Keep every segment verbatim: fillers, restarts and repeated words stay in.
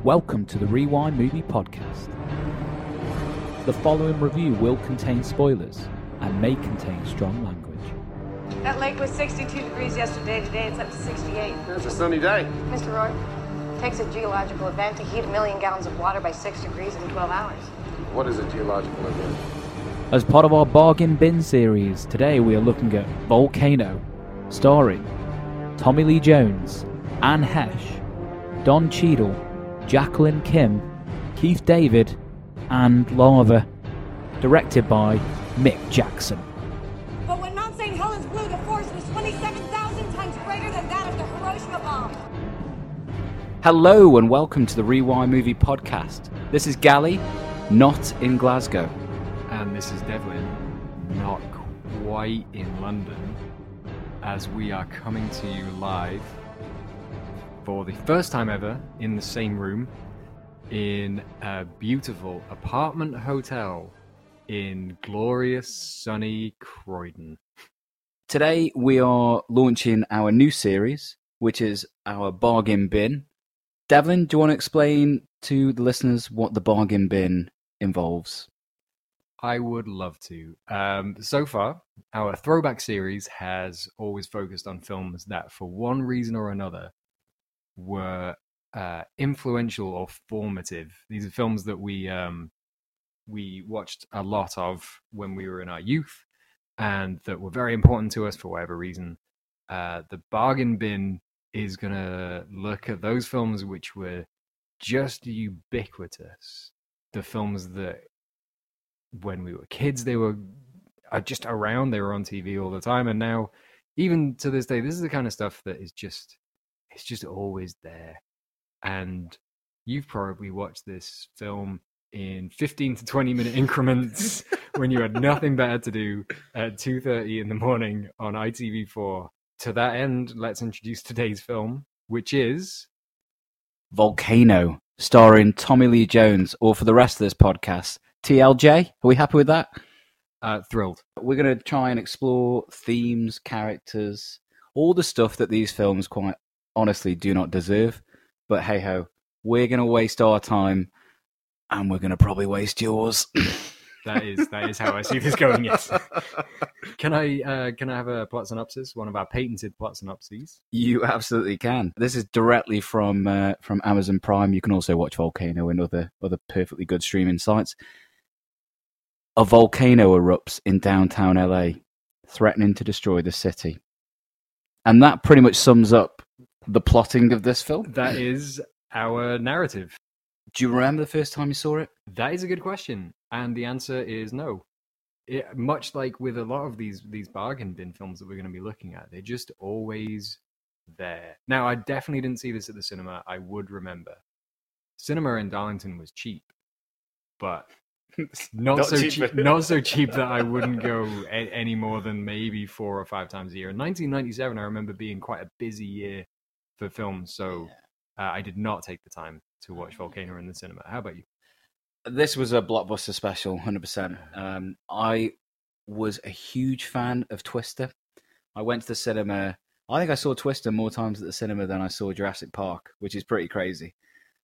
Welcome to the Rewind Movie Podcast. The following review will contain spoilers and may contain strong language. That lake was sixty-two degrees yesterday. Today it's up to sixty-eight. It's a sunny day. Mister Roy, it takes a geological event to heat a million gallons of water by six degrees in twelve hours. What is a geological event? As part of our Bargain Bin series, today we are looking at Volcano, starring Tommy Lee Jones, Anne Hesh, Don Cheadle, Jacqueline Kim, Keith David, and Lava, directed by Mick Jackson. But when Mount Saint Helens blew, the force was twenty-seven thousand times greater than that of the Hiroshima bomb. Hello and welcome to the Rewind Movie Podcast. This is Gally, not in Glasgow. And this is Devlin, not quite in London, as we are coming to you live for the first time ever in the same room in a beautiful apartment hotel in glorious sunny Croydon. Today we are launching our new series, which is our Bargain Bin. Devlin, do you want to explain to the listeners what the Bargain Bin involves? I would love to. Um, so far, our throwback series has always focused on films that, for one reason or another, were uh, influential or formative. These are films that we um, we watched a lot of when we were in our youth, and that were very important to us for whatever reason. Uh, the Bargain Bin is going to look at those films which were just ubiquitous. The films that, when we were kids, they were just around, they were on T V all the time, and now, even to this day, this is the kind of stuff that is just, it's just always there. And you've probably watched this film in fifteen to twenty minute increments when you had nothing better to do at two thirty in the morning on I T V four. To that end, let's introduce today's film, which is Volcano, starring Tommy Lee Jones, or for the rest of this podcast, T L J. Are we happy with that? uh, Thrilled. We're going to try and explore themes, characters, all the stuff that these films quite honestly do not deserve. But hey ho, we're going to waste our time, and we're going to probably waste yours. That is that is how I see this going. Yes. Can I uh, can I have a plot synopsis? One of our patented plot synopses. You absolutely can. This is directly from uh, from Amazon Prime. You can also watch Volcano and other other perfectly good streaming sites. A volcano erupts in downtown L A, threatening to destroy the city, and that pretty much sums up the plotting of this film. That is our narrative. Do you remember the first time you saw it? That is a good question, and the answer is no. It, much like with a lot of these these bargain bin films that we're going to be looking at, they're just always there. Now, I definitely didn't see this at the cinema. I would remember. Cinema in Darlington was cheap, but not, Not so cheap. cheap. Not so cheap that I wouldn't go a, any more than maybe four or five times a year. In nineteen ninety-seven, I remember being quite a busy year for films, so uh, I did not take the time to watch Volcano in the cinema. How about you? This was a blockbuster special, one hundred percent. Um, I was a huge fan of Twister. I went to the cinema. I think I saw Twister more times at the cinema than I saw Jurassic Park, which is pretty crazy.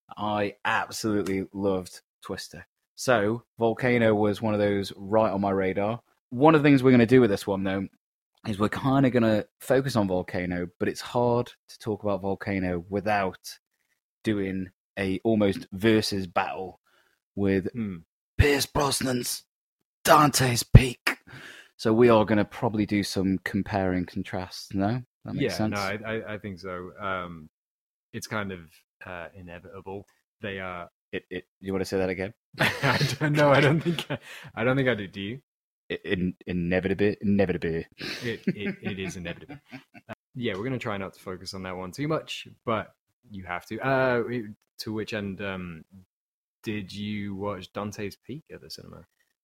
I absolutely loved Twister. So, Volcano was one of those right on my radar. One of the things we're going to do with this one, though, is we're kind of going to focus on Volcano, but it's hard to talk about Volcano without doing a almost versus battle with Hmm. Pierce Brosnan's Dante's Peak. So we are going to probably do some compare and contrast. No, that makes yeah, sense. no, I, I, I think so. Um, it's kind of uh, inevitable. They are. It, it, you want to say that again? I don't know. I don't think. I, I don't think I do. Do you? It, in, inevitable, inevitable. It, it, it is inevitable. Uh, yeah, we're going to try not to focus on that one too much, but you have to. Uh, to which end, um, did you watch Dante's Peak at the cinema?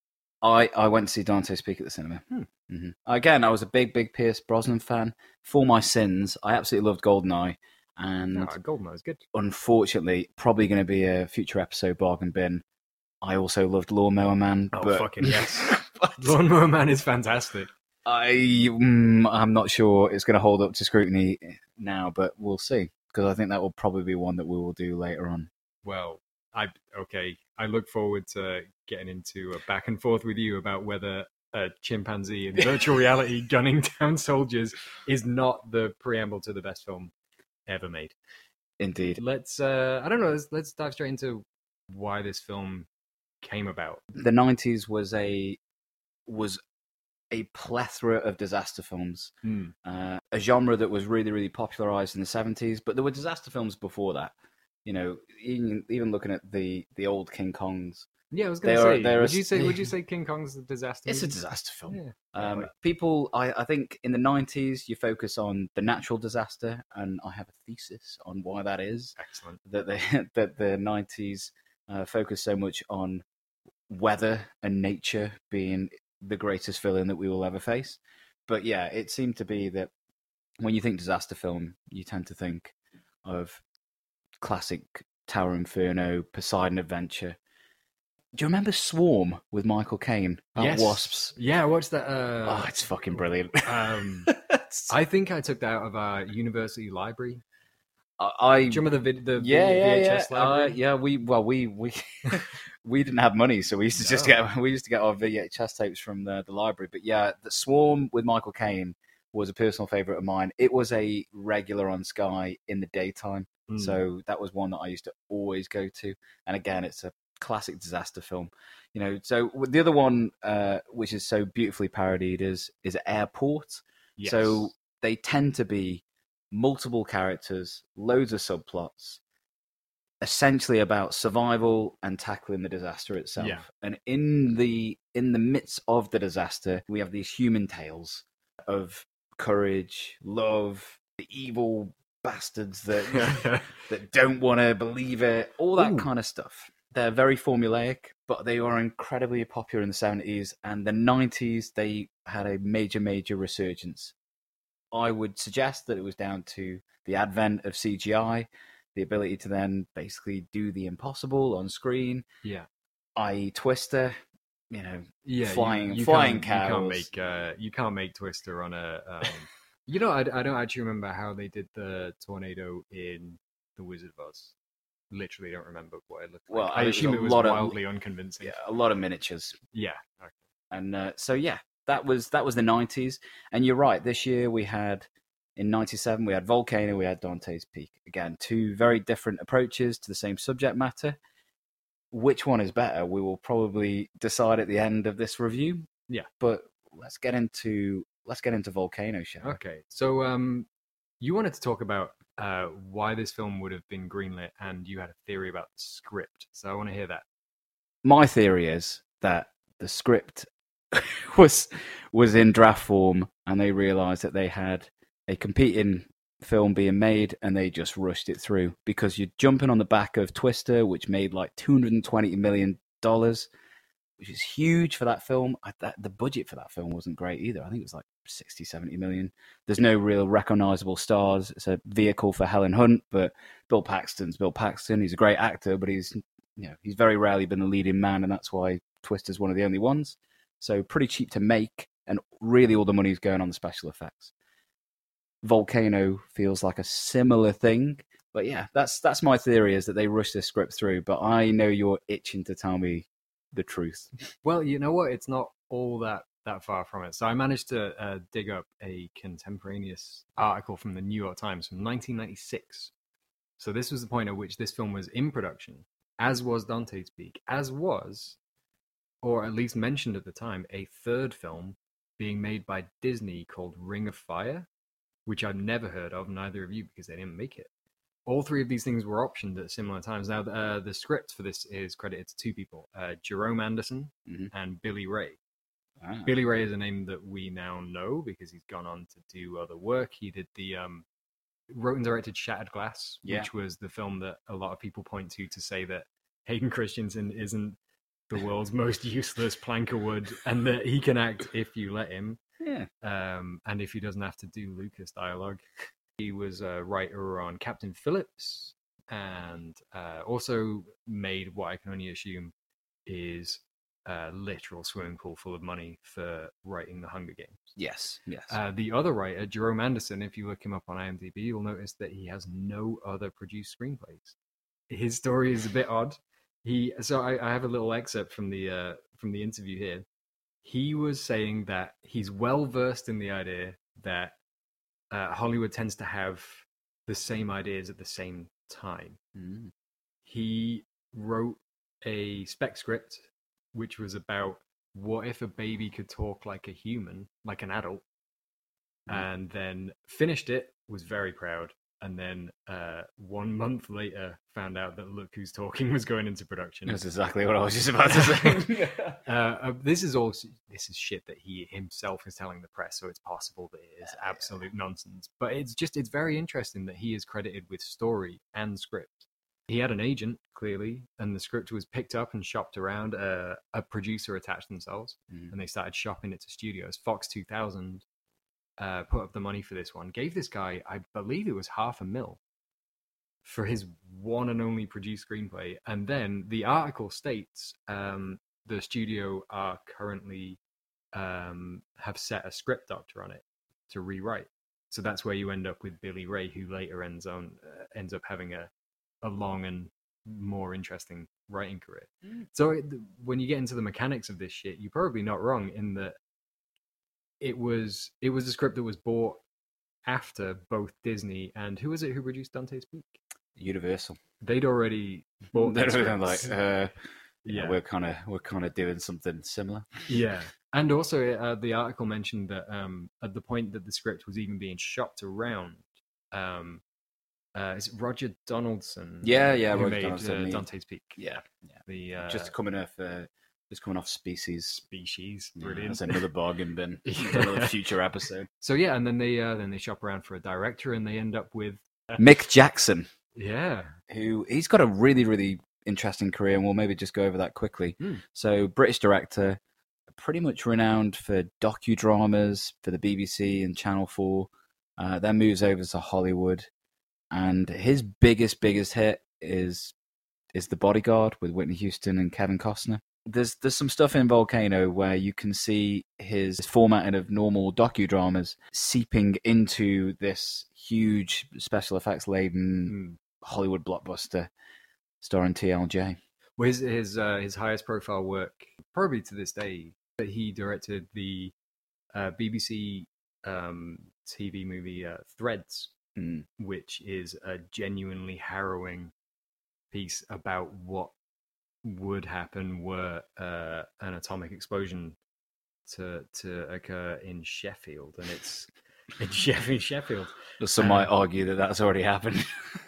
I, I went to see Dante's Peak at the cinema. Hmm. Mm-hmm. Again, I was a big, big Pierce Brosnan fan. For my sins, I absolutely loved GoldenEye. And No, Goldeneye is good. unfortunately, probably going to be a future episode Bargain Bin. I also loved Lawnmower Man. Oh, but fucking yes. Lawnmower Man is fantastic. I, mm, I'm not sure it's going to hold up to scrutiny now, but we'll see. Because I think that will probably be one that we will do later on. Well, I okay. I look forward to getting into a back and forth with you about whether a chimpanzee in virtual reality gunning down soldiers is not the preamble to the best film ever made. Indeed. Let's. Uh, I don't know. Let's, let's dive straight into why this film came about. The nineties was a was a plethora of disaster films, Mm. uh, a genre that was really, really popularized in the seventies. But there were disaster films before that. You know, even, even looking at the, the old King Kongs. Yeah, I was going to There are- say. there would are- you say? Would you say King Kong's a disaster? It's a movie? disaster film. Yeah. Um, Right. people, I, I think in the nineties, you focus on the natural disaster, and I have a thesis on why that is. Excellent. That the that the nineties uh, focus so much on weather and nature being the greatest villain that we will ever face. But yeah, it seemed to be that when you think disaster film, you tend to think of classic Tower Inferno, Poseidon Adventure. Do you remember Swarm with Michael Caine about Yes. wasps? Yeah, I watched that. Uh, Oh, it's fucking brilliant. Um, It's- I think I took that out of our university library. I, I Do you remember the vid- the yeah, V- yeah, V H yeah, S uh, library? yeah. We well, we we we didn't have money, so we used to just No. get we used to get our V H S tapes from the, the library. But yeah, the Swarm with Michael Caine was a personal favorite of mine. It was a regular on Sky in the daytime, Mm. so that was one that I used to always go to. And again, it's a classic disaster film. You know, so the other one, uh, which is so beautifully parodied, is is Airport. Yes. So they tend to be multiple characters, loads of subplots, essentially about survival and tackling the disaster itself. Yeah. And in the in the midst of the disaster, we have these human tales of courage, love, the evil bastards that that don't want to believe it, all that Ooh. kind of stuff. They're very formulaic, but they were incredibly popular in the seventies, and the nineties they had a major, major resurgence. I would suggest that it was down to the advent of C G I, the ability to then basically do the impossible on screen, yeah, that is. Twister, you know, yeah, flying- you, you flying can't, You can't cows. make uh, you can't make Twister on a. Um, you know, I, I don't actually remember how they did the tornado in The Wizard of Oz. Literally, don't remember what it looked like. Well, I it was assume a it was lot of- wildly unconvincing. yeah, a lot of miniatures. Yeah. Okay. And uh, so, yeah, that was that was the nineties. And you're right. This year we had in ninety-seven we had Volcano, we had Dante's Peak. Again, two very different approaches to the same subject matter. Which one is better? We will probably decide at the end of this review. Yeah. But let's get into let's get into Volcano, shall we? Okay, so um, you wanted to talk about uh, why this film would have been greenlit, and you had a theory about the script. So I want to hear that. My theory is that the script was was in draft form, and they realised that they had a competing film being made, and they just rushed it through because you're jumping on the back of Twister, which made like two hundred twenty million dollars, which is huge for that film. I, that, the budget for that film wasn't great either. I think it was like sixty, seventy million. There's no real recognizable stars. It's a vehicle for Helen Hunt, but Bill Paxton's Bill Paxton. He's a great actor, but he's you know he's very rarely been the leading man, and that's why Twister's one of the only ones. So pretty cheap to make, and really all the money's going on the special effects. Volcano feels like a similar thing, but yeah, that's that's my theory, is that they rushed this script through. But I know you're itching to tell me the truth. Well, you know what? It's not all that that far from it. So I managed to uh, dig up a contemporaneous article from the New York Times from nineteen ninety-six. So this was the point at which this film was in production, as was Dante's Peak, as was, or at least mentioned at the time, a third film being made by Disney called Ring of Fire, which I've never heard of, neither of you, because they didn't make it. All three of these things were optioned at similar times. Now, uh, the script for this is credited to two people, uh, Jerome Anderson Mhm. and Billy Ray. Ah. Billy Ray is a name that we now know because he's gone on to do other work. He did the um, wrote and directed Shattered Glass, Yeah. which was the film that a lot of people point to to say that Hayden Christensen isn't the world's most useless plank of wood, and that he can act if you let him, Yeah. um, and if he doesn't have to do Lucas dialogue. He was a writer on Captain Phillips, and uh, also made what I can only assume is a literal swimming pool full of money for writing The Hunger Games. Yes. Yes. Uh, the other writer, Jerome Anderson, if you look him up on IMDb, you'll notice that he has no other produced screenplays. his story is a bit odd. He so I, I have a little excerpt from the uh, from the interview here. He was saying that he's well versed in the idea that uh, Hollywood tends to have the same ideas at the same time. Mm. He wrote a spec script which was about what if a baby could talk like a human, like an adult, mm. and then finished it, was very proud. And then uh, one month later, found out that Look Who's Talking was going into production. That's exactly what I was just about to say. uh, uh, this is all this is shit that he himself is telling the press, so it's possible that it is absolute nonsense. But it's just it's very interesting that he is credited with story and script. He had an agent, clearly, and the script was picked up and shopped around. Uh, a producer attached themselves, mm. and they started shopping it to studios. Fox two thousand Uh, put up the money for this one, gave this guy, I believe it was half a mil for his one and only produced screenplay. And then the article states um, the studio are currently um, have set a script doctor on it to rewrite. So that's where you end up with Billy Ray, who later ends on uh, ends up having a a long and more interesting writing career. Mm. So it, when you get into the mechanics of this shit, you're probably not wrong in that. It was it was a script that was bought after both Disney and who was it who produced Dante's Peak? Universal. They'd already bought They're that like, uh, yeah, yeah, we're kind of we're kind of doing something similar. Yeah, and also uh, the article mentioned that um, at the point that the script was even being shopped around, um, uh, is it Roger Donaldson? Yeah, yeah, who Roger made Donaldson. uh, Dante's Peak. Yeah, yeah. The uh, just coming off. Uh, Just coming off Species. Species, Yeah, brilliant. that's another bargain bin. Yeah. Another future episode. So yeah, and then they uh, then they shop around for a director, and they end up with uh, Mick Jackson. Yeah, who he's got a really really interesting career, and we'll maybe just go over that quickly. Mm. So British director, pretty much renowned for docudramas for the B B C and Channel Four. Uh, then moves over to Hollywood, and his biggest biggest hit is is The Bodyguard with Whitney Houston and Kevin Costner. There's there's some stuff in Volcano where you can see his formatting of normal docudramas seeping into this huge special effects laden mm. Hollywood blockbuster starring T L J. Well, his his, uh, his highest profile work, probably to this day, that he directed the uh, B B C um, T V movie uh, Threads, mm. which is a genuinely harrowing piece about what would happen were uh, an atomic explosion to to occur in Sheffield, and it's in Sheffield. Sheffield. Some um, might argue that that's already happened.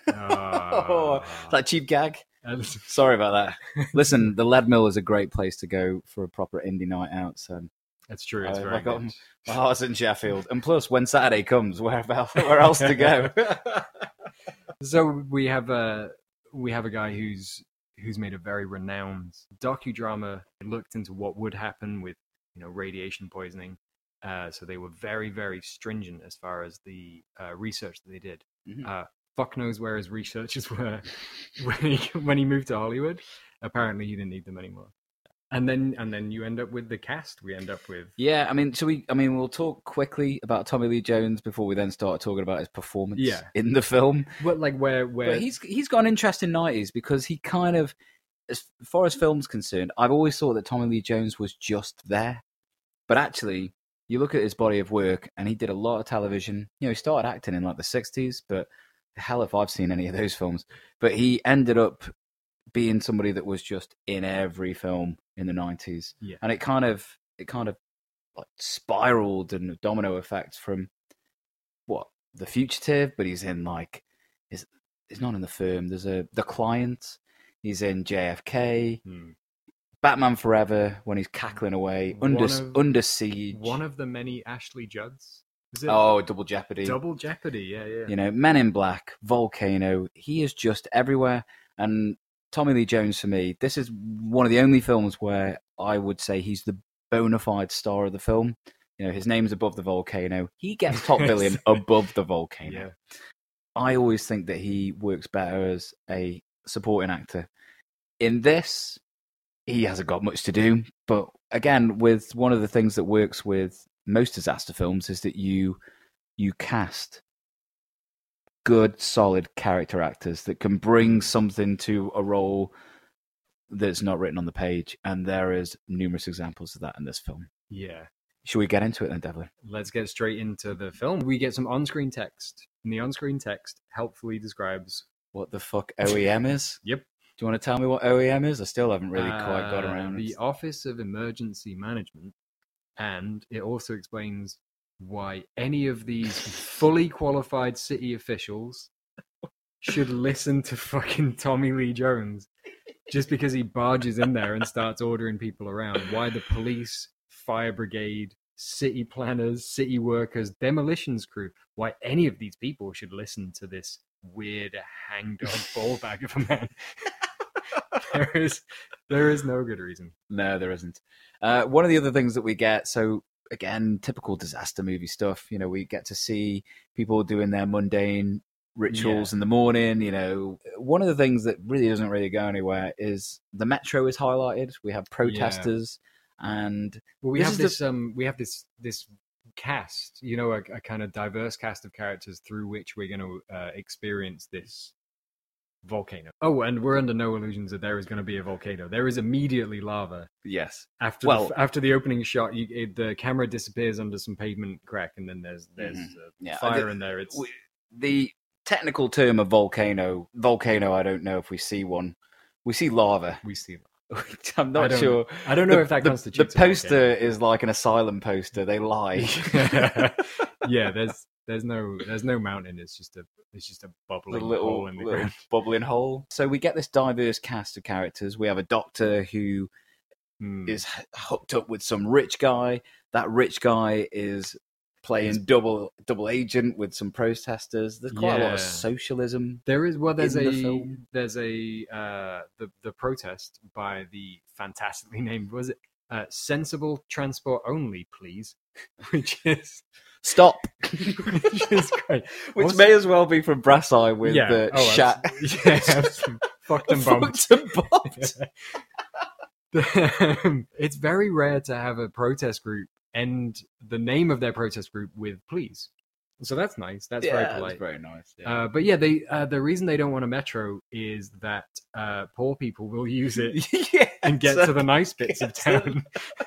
Uh, oh, that cheap gag. Uh, Sorry about that. Listen, the Lead Mill is a great place to go for a proper indie night out. So that's true. It's uh, very good. My heart's in Sheffield, and plus, when Saturday comes, where about where else to go? So we have a we have a guy who's. who's made a very renowned docudrama. It looked into what would happen with, you know, radiation poisoning. Uh, so they were very, very stringent as far as the uh, research that they did. Mm-hmm. Uh, fuck knows where his researchers were when he when he moved to Hollywood. Apparently, he didn't need them anymore. And then and then you end up with the cast. We end up with yeah. I mean, so we. I mean, we'll talk quickly about Tommy Lee Jones before we then start talking about his performance. Yeah. in the film. But like where where but he's he's got an interesting nineties because he kind of, as far as film's concerned, I've always thought that Tommy Lee Jones was just there, but actually, you look at his body of work, and he did a lot of television. You know, he started acting in like the sixties, but hell if I've seen any of those films. But he ended up being somebody that was just in every film in the nineties, yeah. and it kind of it kind of like spiraled and a domino effect from what The Fugitive, but he's in like he's he's not in The Firm. There's a The Client. He's in J F K, hmm. Batman Forever when he's cackling away, Under of, Under Siege. One of the many Ashley Judds. Is it? Oh, Double Jeopardy. Double Jeopardy, yeah, yeah. You know, Men in Black, Volcano. He is just everywhere. And Tommy Lee Jones, for me, this is one of the only films where I would say he's the bona fide star of the film. You know, his name's above the volcano. He gets top billion above the volcano. Yeah. I always think that he works better as a supporting actor. In this, he hasn't got much to do. But again, with one of the things that works with most disaster films is that you you cast good, solid character actors that can bring something to a role that's not written on the page, and there is numerous examples of that in this film. Yeah. Should we get into it then, Devlin? Let's get straight into the film. We get some on-screen text, and the on-screen text helpfully describes What the fuck O E M is? Yep. Do you want to tell me what O E M is? I still haven't really quite got Uh, around. the it. Office of Emergency Management, and it also explains why any of these fully qualified city officials should listen to fucking Tommy Lee Jones just because he barges in there and starts ordering people around. Why the police, fire brigade, city planners, city workers, demolitions crew, why any of these people should listen to this weird hangdog ballbag of a man. there is there is no good reason. No, there isn't. Uh, one of the other things that we get, so again, typical disaster movie stuff. You know, we get to see people doing their mundane rituals Yeah. in the morning. You know, one of the things that really doesn't really go anywhere is the metro is highlighted. We have protesters, and Well, we This have is the- this um we have this this cast, you know, a, a kind of diverse cast of characters through which we're going to uh, experience this volcano. Oh, and we're under no illusions that there is going to be a volcano. There is immediately lava. yes, After Well- the, after the opening shot, you, it, the camera disappears under some pavement crack, and then there's there's Mhm. uh, Yeah, fire the- in there. It's we- the technical term of volcano, volcano. I don't know if we see one. We see lava. we see. I'm I not don't- sure. I don't know The- if that the, constitutes The a poster volcano. is like an asylum poster. They lie. Yeah, there's there's no there's no mountain. It's just a it's just a the bubbling little, hole in the little ground. bubbling hole. So we get this diverse cast of characters. We have a doctor who Hmm. is h- hooked up with some rich guy. That rich guy is playing double double agent with some protesters. There's quite a lot of Yeah. socialism. There is well, there's in a the film. there's a uh, the the protest by the fantastically named was it uh, sensible transport only, please, which is Stop. which is great. Which What's- may as well be from Brass Eye with yeah, the oh, shat. abs- yeah, absolutely. fucked and bombed. Fucked and bombed. The- it's very rare to have a protest group end the name of their protest group with please. So that's nice. That's very Yeah, polite. that's very nice. Yeah. Uh, but yeah, they uh, the reason they don't want a metro is that uh, poor people will use it yeah, and get so- to the nice bits of get to town.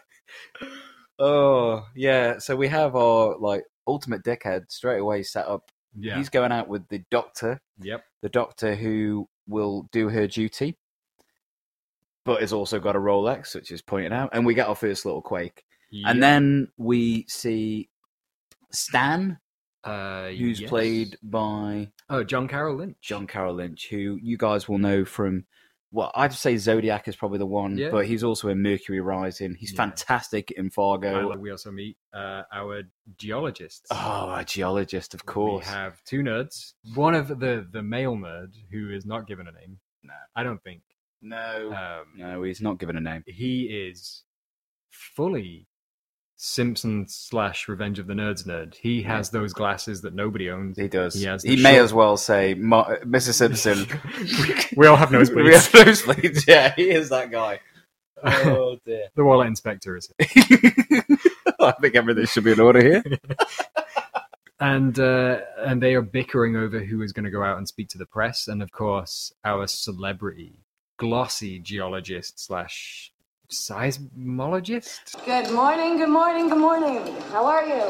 Oh yeah, so we have our like ultimate dickhead straight away set up. Yeah. He's going out with the doctor, Yep. the doctor who will do her duty, but has also got a Rolex, which is pointed out, and we get our first little quake, and Yep. then we see Stan, uh, who's yes. played by oh John Carroll Lynch. John Carroll Lynch, who you guys will know from. Well, I'd say Zodiac is probably the one, Yeah. but he's also in Mercury Rising. He's Yeah. fantastic in Fargo. And we also meet uh, our geologists. Oh, a geologist, of course. We have two nerds. One of the the male nerd who is not given a name. No. I don't think. No, Um, no, he's not given a name. he is fully Simpsons slash Revenge of the Nerds nerd. He has those glasses that nobody owns. He does. He He, has the may short- as well say, Mo- Missus Simpson. We all have We nosebleeds. have nosebleeds. Yeah, he is that guy. Oh dear. The wallet inspector is. I think everything should be in order here. And uh, and they are bickering over who is going to go out and speak to the press. And of course, our celebrity, glossy geologist slash seismologist. Good morning, good morning, good morning. How are you?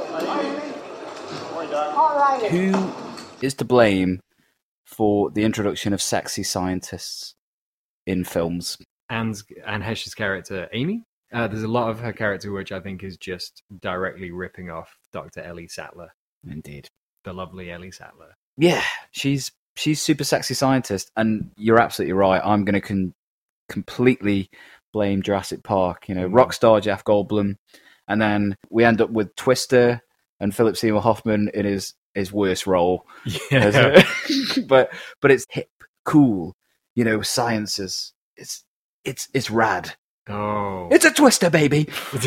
All right. Who is to blame for the introduction of sexy scientists in films? And Anne Heche's character, Amy. Uh, there's a lot of her character which I think is just directly ripping off Doctor Ellie Sattler, Indeed. the lovely Ellie Sattler. Yeah, she's she's super sexy scientist, and you're absolutely right. I'm going to con- completely blame Jurassic Park. You know, Mm. rock star Jeff Goldblum, and then we end up with Twister and Philip Seymour Hoffman in his his worst role. Yeah. but but it's hip, cool. You know, science is it's it's it's rad. Oh, It's a Twister, baby.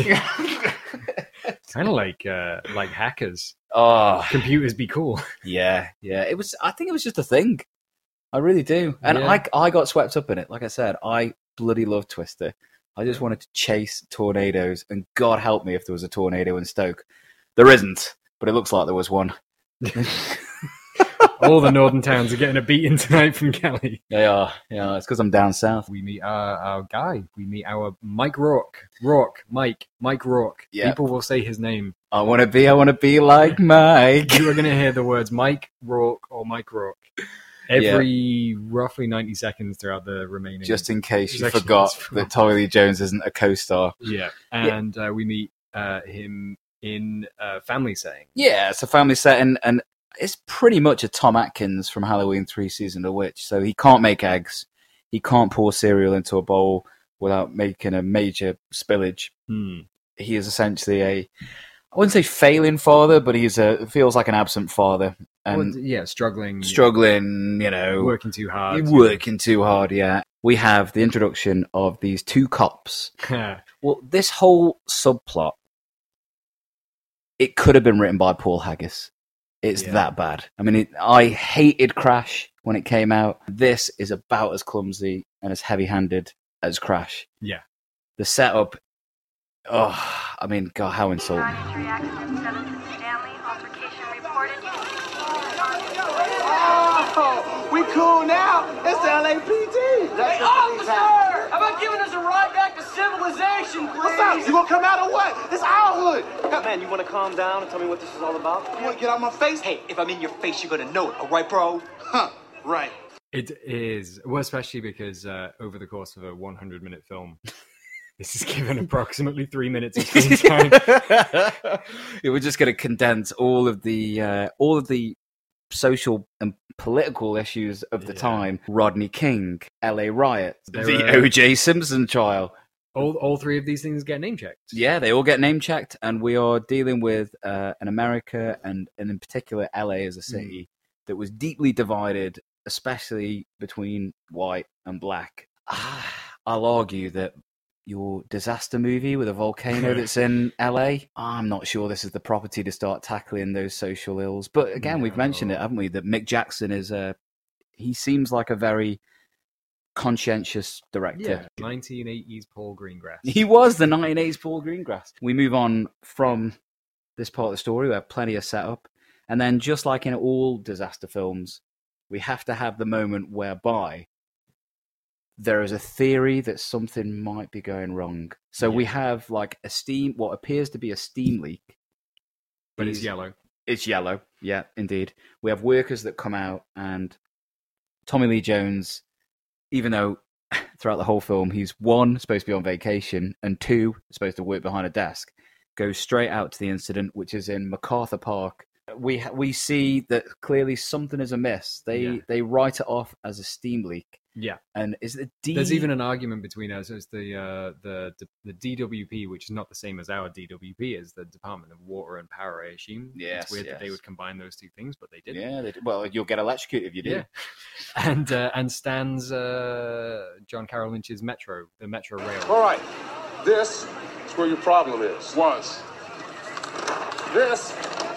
kind of like uh, like hackers. Oh, Computers be cool. yeah, yeah. It was. I think it was just a thing. I really do, and Yeah. I I got swept up in it. Like I said, I bloody love Twister. I just wanted to chase tornadoes, and God help me if there was a tornado in Stoke. There isn't, but it looks like there was one. All the northern towns are getting a beating tonight from Cali. They are. Yeah, it's because I'm down south. We meet our, our guy. We meet our Mike Rourke. Rourke. Mike. Mike Rourke. Yeah. People will say his name. I want to be, I want to be like Mike. You are going to hear the words Mike Rourke or Mike Rourke every roughly ninety seconds throughout the remaining. Just in case you sections forgot from- that Tommy Lee Jones isn't a co-star. Yeah. And uh, we meet uh, him in a family setting. Yeah, it's a family setting, and it's pretty much a Tom Atkins from Halloween three Season of the Witch. So he can't make eggs. He can't pour cereal into a bowl without making a major spillage. Hmm. He is essentially a, I wouldn't say failing father, but he's a, feels like an absent father. And Well, yeah, struggling. struggling, you know. Working too hard. Working too hard, yeah. We have the introduction of these two cops. Well, this whole subplot, it could have been written by Paul Haggis. It's Yeah. that bad. I mean, it, I hated Crash when it came out. This is about as clumsy and as heavy-handed as Crash. Yeah. The setup, oh, I mean, God, how insulting. Oh, we cool now. It's the L A P D. Hey, officer! How about giving us a ride back to civilization, please? What's up? You gonna come out or what? It's our hood. Man, you want to calm down and tell me what this is all about? You wanna get out my face? Hey, if I'm in your face, you're gonna know it, all right, bro? Huh, right. It is. Well, especially because uh, over the course of a one hundred minute film, this is given approximately three minutes of screen time. It was just going to condense all of the uh, all of the social and political issues of the Yeah. time. Rodney King, L A riots, There the were- O J Simpson trial. all, all three of these things get name checked. Yeah, they all get name checked, and we are dealing with uh, an America and, and in particular L A as a city that was deeply divided, especially between white and black. Ah, I'll argue that your disaster movie with a volcano that's in L A, I'm not sure this is the property to start tackling those social ills. But again, we've mentioned it, haven't we? That Mick Jackson is a, he seems like a very conscientious director. Yeah, nineteen eighties Paul Greengrass. He was the nineteen eighties Paul Greengrass. We move on from this part of the story. We have plenty of setup. And then, just like in all disaster films, we have to have the moment whereby there is a theory that something might be going wrong. So we have like a steam, what appears to be a steam leak. But it's These- yellow. It's yellow. Yeah, indeed. We have workers that come out, and Tommy Lee Jones, even though throughout the whole film he's one, supposed to be on vacation, and two, supposed to work behind a desk, goes straight out to the incident, which is in MacArthur Park. We ha- we see that clearly something is amiss. They Yeah. they write it off as a steam leak. Yeah. And is it D? There's even an argument between us as the uh, the the D W P, which is not the same as our D W P, is the Department of Water and Power, I assume. Yes, it's weird that they yes. would combine those two things, but they did. Yeah, they, well, you'll get electrocuted if you do. Yeah. And uh, and Stan's uh, John Carroll Lynch's Metro, the Metro Rail. All right, this is where your problem is. Was. This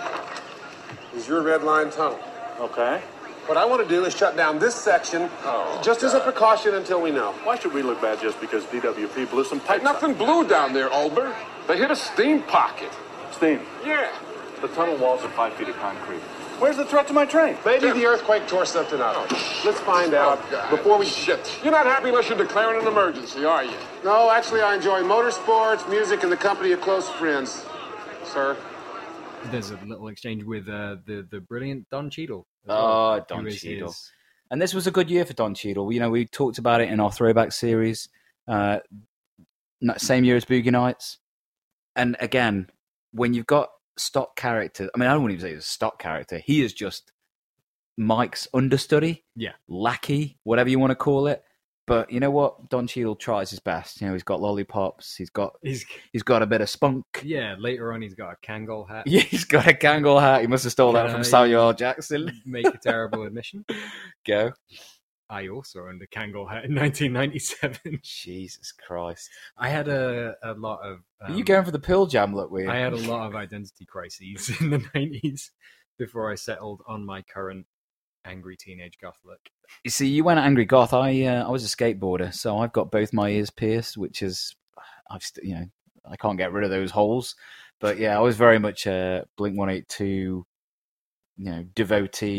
is your red line tunnel. Okay. What I want to do is shut down this section Oh, just as a precaution until we know. Why should we look bad just because D W P blew some Hey, pipes? nothing blew down there, Olber. They hit a steam pocket. Steam. Yeah. The tunnel walls are five feet of concrete. Where's the threat to my train? Maybe the earthquake tore something up. Let's find out Oh, God. before we... Shit. You're not happy unless you're declaring an emergency, are you? No, actually, I enjoy motorsports, music, and the company of close friends, sir. There's a little exchange with uh, the the brilliant Don Cheadle. as Oh, well, Don who is Cheadle. his- And this was a good year for Don Cheadle. You know, we talked about it in our throwback series. Uh, n- same year as Boogie Nights. And again, when you've got stock characters, I mean, I don't want to say he's a stock character. He is just Mike's understudy, Yeah. lackey, whatever you want to call it. But you know what? Don Cheadle tries his best. You know, he's got lollipops. He's got He's he's got a bit of spunk. yeah. Later on, he's got a Kangol hat. Yeah, he's got a Kangol hat. He must have stole that Can from I- Samuel L. Jackson. Make a terrible admission. Go. I also owned a Kangol hat in nineteen ninety-seven. Jesus Christ. I had a, a lot of. Are you um, going for the Pearl Jam look, were you? I had a lot of identity crises in the nineties before I settled on my current angry teenage goth look. You see, you went angry goth. I uh, I was a skateboarder, so I've got both my ears pierced, which is, I've st- you know, I can't get rid of those holes. But yeah, I was very much a Blink one eighty-two, you know, devotee,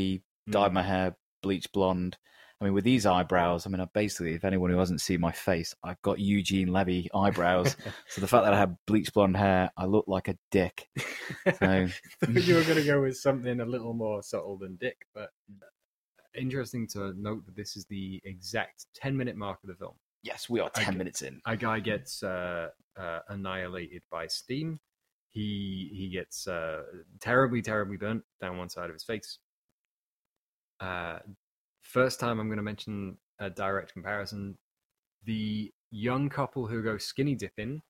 dyed Mm. my hair bleach blonde. I mean, with these eyebrows, I mean, I basically, if anyone who hasn't seen my face, I've got Eugene Levy eyebrows. So the fact that I have bleach blonde hair, I look like a dick. So you were going to go with something a little more subtle than Dick, but interesting to note that this is the exact ten minute mark of the film. yes, we are ten Okay. minutes in. A guy gets uh, uh, annihilated by steam. He he gets uh, terribly, terribly burnt down one side of his face. Uh, first time I'm going to mention a direct comparison. The young couple who go skinny dipping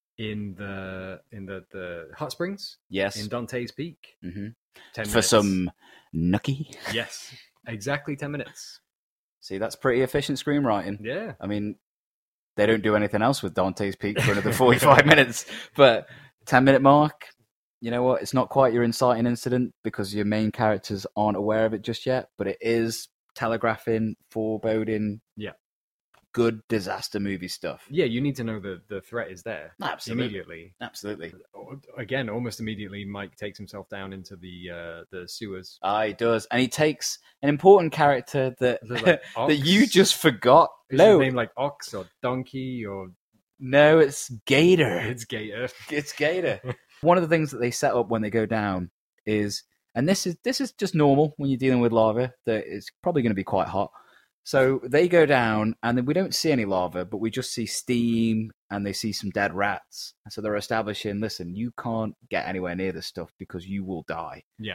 in the in the, the hot springs Yes. in Dante's Peak. hmm ten For minutes. some nookie. Yes, exactly ten minutes. See, that's pretty efficient screenwriting. Yeah. I mean, they don't do anything else with Dante's Peak for another forty-five minutes. But ten minute mark, you know what? It's not quite your inciting incident because your main characters aren't aware of it just yet, but it is telegraphing, foreboding, Yeah. good disaster movie stuff. Yeah, you need to know the, the threat is there Absolutely. immediately. Absolutely. Again, almost immediately, Mike takes himself down into the uh, the sewers. Ah, he does. And he takes an important character that, Is it like that you Ox? just forgot. Is no, his name like Ox or Donkey or no, it's Gator. it's Gator? It's Gator. One of the things that they set up when they go down is, and this is this is just normal when you're dealing with lava, that it's probably going to be quite hot. So they go down, and then we don't see any lava, but we just see steam, and they see some dead rats. So they're establishing, listen, you can't get anywhere near this stuff because you will die. Yeah.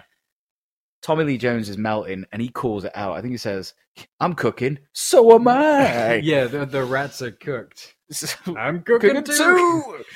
Tommy Lee Jones is melting, and he calls it out. I think he says, "I'm cooking, so am I." Yeah, the the rats are cooked. So- I'm cooking, Cooking too. too.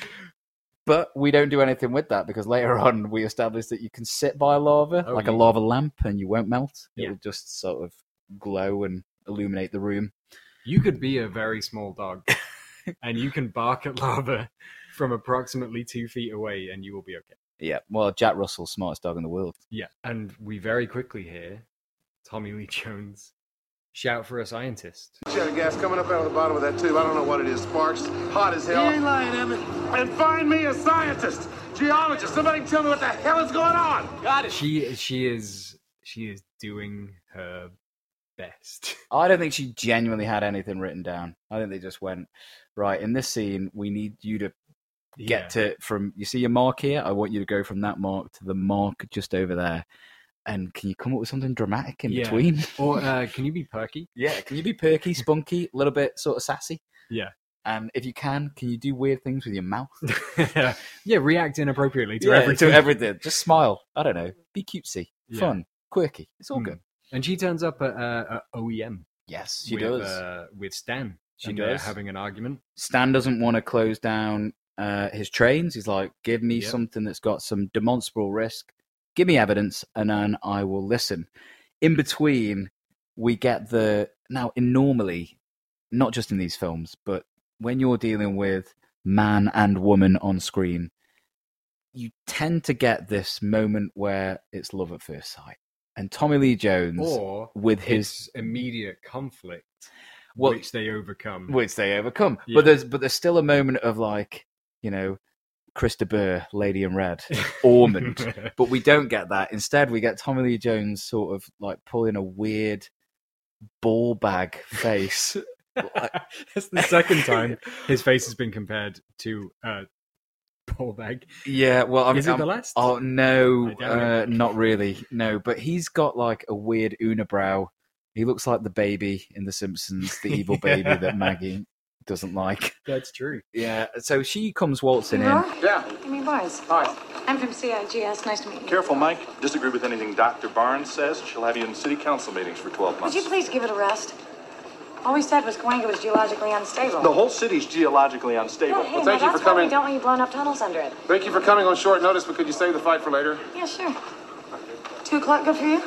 But we don't do anything with that because later on we establish that you can sit by lava Oh, like a you- lava lamp and you won't melt. It Yeah. will just sort of glow and illuminate the room. You could be a very small dog, and you can bark at lava from approximately two feet away, and you will be okay. Yeah. Well, Jack Russell's smartest dog in the world. Yeah, and we very quickly hear Tommy Lee Jones shout for a scientist. Jet of gas coming up out of the bottom of that tube. I don't know what it is. Sparks, hot as hell. You ain't lying, Emmett. And find me a scientist, geologist. Somebody tell me what the hell is going on. Got it. She she is she is doing her best. I don't think she genuinely had anything written down. I think they just went, right, in this scene, we need you to get Yeah. to, from, you see your mark here? I want you to go from that mark to the mark just over there. And can you come up with something dramatic in Yeah. between? Or uh, can you be perky? Yeah, can you be perky, spunky, a little bit sort of sassy? Yeah. And if you can, can you do weird things with your mouth? Yeah, react inappropriately to Yeah, everything. To everything. Just smile. I don't know. Be cutesy, Yeah. fun, quirky. It's all Hmm. good. And she turns up at, uh, at O E M. Yes, she with, does. Uh, with Stan. She and they're does. having an argument. Stan doesn't want to close down uh, his trains. He's like, give me Yep. something that's got some demonstrable risk. Give me evidence, and then I will listen. In between, we get the... Now, in normally, not just in these films, but when you're dealing with man and woman on screen, you tend to get this moment where it's love at first sight. And Tommy Lee Jones, Or with his... it's immediate conflict, Well, which they overcome. which they overcome. Yeah. But there's but there's still a moment of like, you know, Krista Burr, Lady in Red, Ormond. But we don't get that. Instead, we get Tommy Lee Jones sort of like pulling a weird ball bag face. That's the second time his face has been compared to a ball bag. Yeah, well, I'm, Is it I'm- the last? Oh no, I doubt uh, it. not really. No, but he's got like a weird unibrow. He looks like the baby in The Simpsons, the evil baby Yeah. that Maggie doesn't like. That's true. Yeah, so she comes waltzing in. Yeah. Give me Buzz. Hi. I'm from C I G S. Nice to meet you. Careful, Mike. Disagree with anything Doctor Barnes says. She'll have you in city council meetings for twelve Would months. you please give it a rest? All we said was Cahuenga was geologically unstable. The whole city's geologically unstable. Yeah, hey, Well, now thank you that's for why coming. we don't want you blowing up tunnels under it. Thank you for coming on short notice, but could you save the fight for later? Yeah, sure. Two o'clock good for you?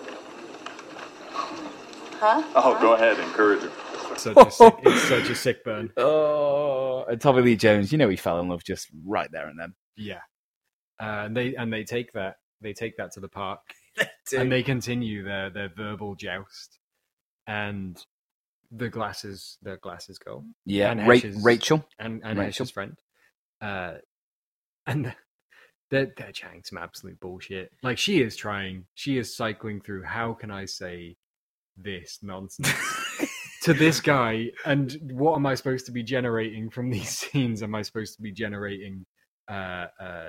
Huh? Oh, go ahead. Encourage her. Such a sick, it's such a sick burn. Oh, and Tommy Lee Jones, you know he fell in love just right there and then. Yeah. Uh, and they and they take that they take that to the park and they continue their, their verbal joust. And the glasses the glasses go. Yeah, and Ra- Hesh's- Rachel. and, and Rachel. Hesh's friend. Uh, and they're, they're chatting some absolute bullshit. Like, she is trying, she is cycling through, how can I say this nonsense to this guy? And what am I supposed to be generating from these scenes? Am I supposed to be generating uh, uh,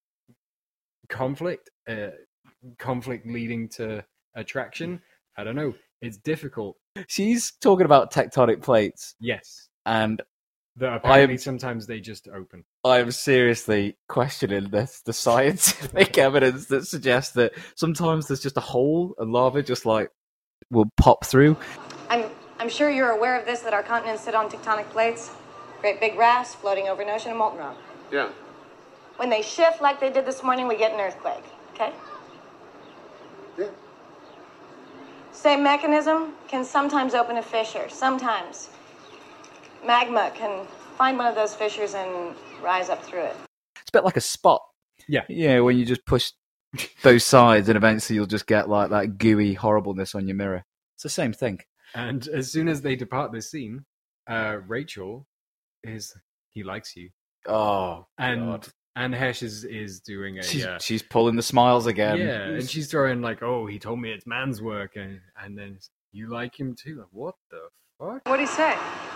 conflict? Uh, conflict leading to attraction? I don't know. It's difficult. She's talking about tectonic plates. Yes. And that apparently am, sometimes they just open. I am seriously questioning this, the scientific evidence that suggests that sometimes there's just a hole and lava just like will pop through. I'm I'm sure you're aware of this, that our continents sit on tectonic plates. Great big rafts floating over an ocean of molten rock. Yeah. When they shift like they did this morning, we get an earthquake, okay? Yeah. Same mechanism can sometimes open a fissure. Sometimes magma can find one of those fissures and rise up through it. It's a bit like a spot. Yeah. Yeah, when you just push those sides and eventually you'll just get like that gooey horribleness on your mirror. It's the same thing. And as soon as they depart this scene, uh, Rachel is, he likes you. Oh, and God. and Hesh is, is doing a... She's, uh, she's pulling the smiles again. yeah, and she's throwing like, oh, he told me it's man's work, and, and then it's, you like him too? Like, what the fuck? What'd he say?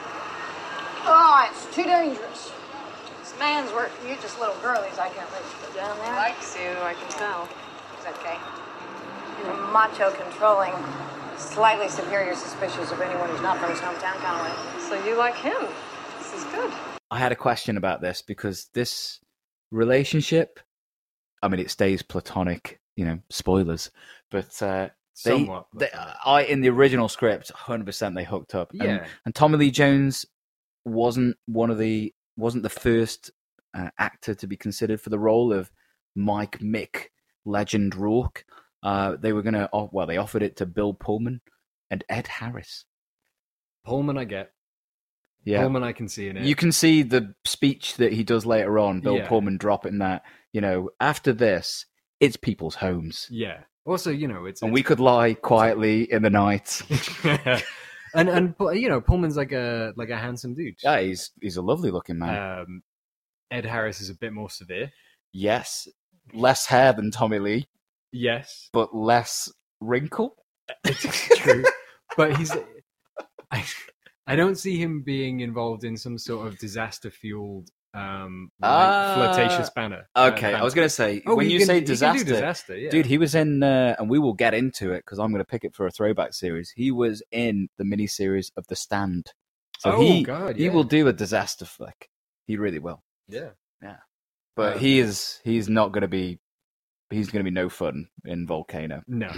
Oh, it's too dangerous. It's man's work. You just little girlies. I can't let you go down there. He likes you, I can tell. It's okay. You're macho, controlling, slightly superior, suspicious of anyone who's not from his hometown kind of way. So you like him. This is good. I had a question about this because this relationship, I mean, it stays platonic, you know, spoilers, but uh, they, Somewhat. they, I in the original script, one hundred percent they hooked up. Yeah. And, and Tommy Lee Jones wasn't one of the wasn't the first uh, actor to be considered for the role of Mike Mick Legend Rourke. Uh, they were gonna, oh, well, they offered it to Bill Pullman and Ed Harris. Pullman, I get. Yeah, Pullman, I can see in it. you can see the speech that he does later on. Bill Yeah. Pullman dropping that, you know, after this, it's people's homes, Yeah. Also, you know, it's... and it's we could lie quietly in the night. and and you know, Pullman's like a like a handsome dude. Yeah, he's he's a lovely looking man. Um, Ed Harris is a bit more severe. Yes, less hair than Tommy Lee, Yes, but less wrinkle. it's true. But he's, I, I don't see him being involved in some sort of disaster fueled, um, like Ah, flirtatious banner. uh, Okay, I banter. was going to say, Oh, when he you can- say he can do disaster, disaster, yeah. dude, he was in, uh, and we will get into it because I'm going to pick it for a throwback series. He was in the miniseries of The Stand. So Oh, he, God, he yeah. will do a disaster flick. He really will. Yeah. But Um, he is he's not going to be he's going to be no fun in Volcano. No.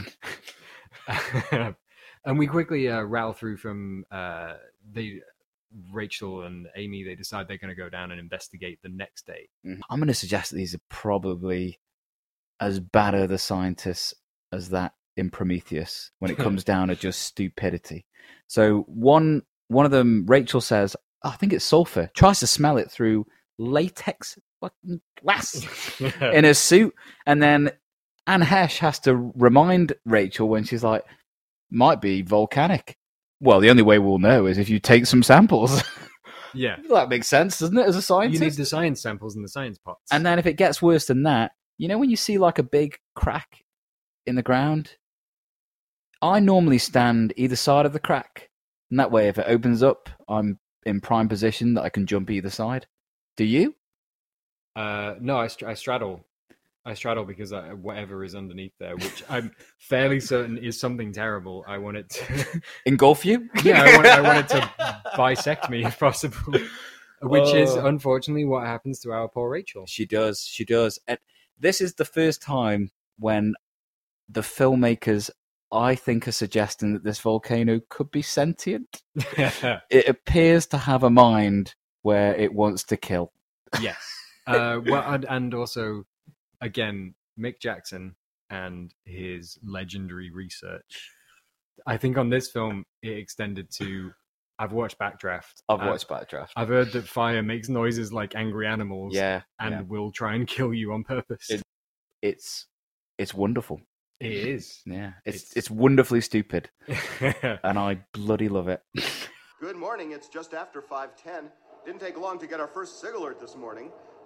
And we quickly uh, rattle through from uh, they Rachel and Amy. They decide they're going to go down and investigate the next day. Mhm. I'm going to suggest that these are probably as bad are the scientists as that in Prometheus when it comes down to just stupidity. So one one of them, Rachel says, oh, I think it's sulfur. Tries to smell it through latex fucking glass in her suit, and then Anne Hesh has to remind Rachel when she's like, might be volcanic. Well, the only way we'll know is if you take some samples. Yeah. That makes sense, doesn't it, as a You scientist? need the science samples and the science pots. And then if it gets worse than that, you know when you see like a big crack in the ground? I normally stand either side of the crack. And that way, if it opens up, I'm in prime position that I can jump either side. Do you? Uh, no, I, str- I straddle. I straddle because I, whatever is underneath there, which I'm fairly certain is something terrible. I want it to... Engulf you? yeah, I want, I want it to bisect me if possible. Which is, Oh. unfortunately, what happens to our poor Rachel. She does. She does. And this is the first time when the filmmakers, I think, are suggesting that this volcano could be sentient. It appears to have a mind where it wants to kill. Yes. Uh, well, and, and also, again, Mick Jackson and his legendary research. I think on this film, it extended to... I've watched Backdraft. I've Uh, watched Backdraft. I've heard that fire makes noises like angry animals. Yeah, And yeah. will try and kill you on purpose. It- It's it's wonderful. It is. Yeah, it's It's- it's wonderfully stupid, and I bloody love it. Good morning. It's just after five ten. Didn't take long to get our first SIG alert this morning.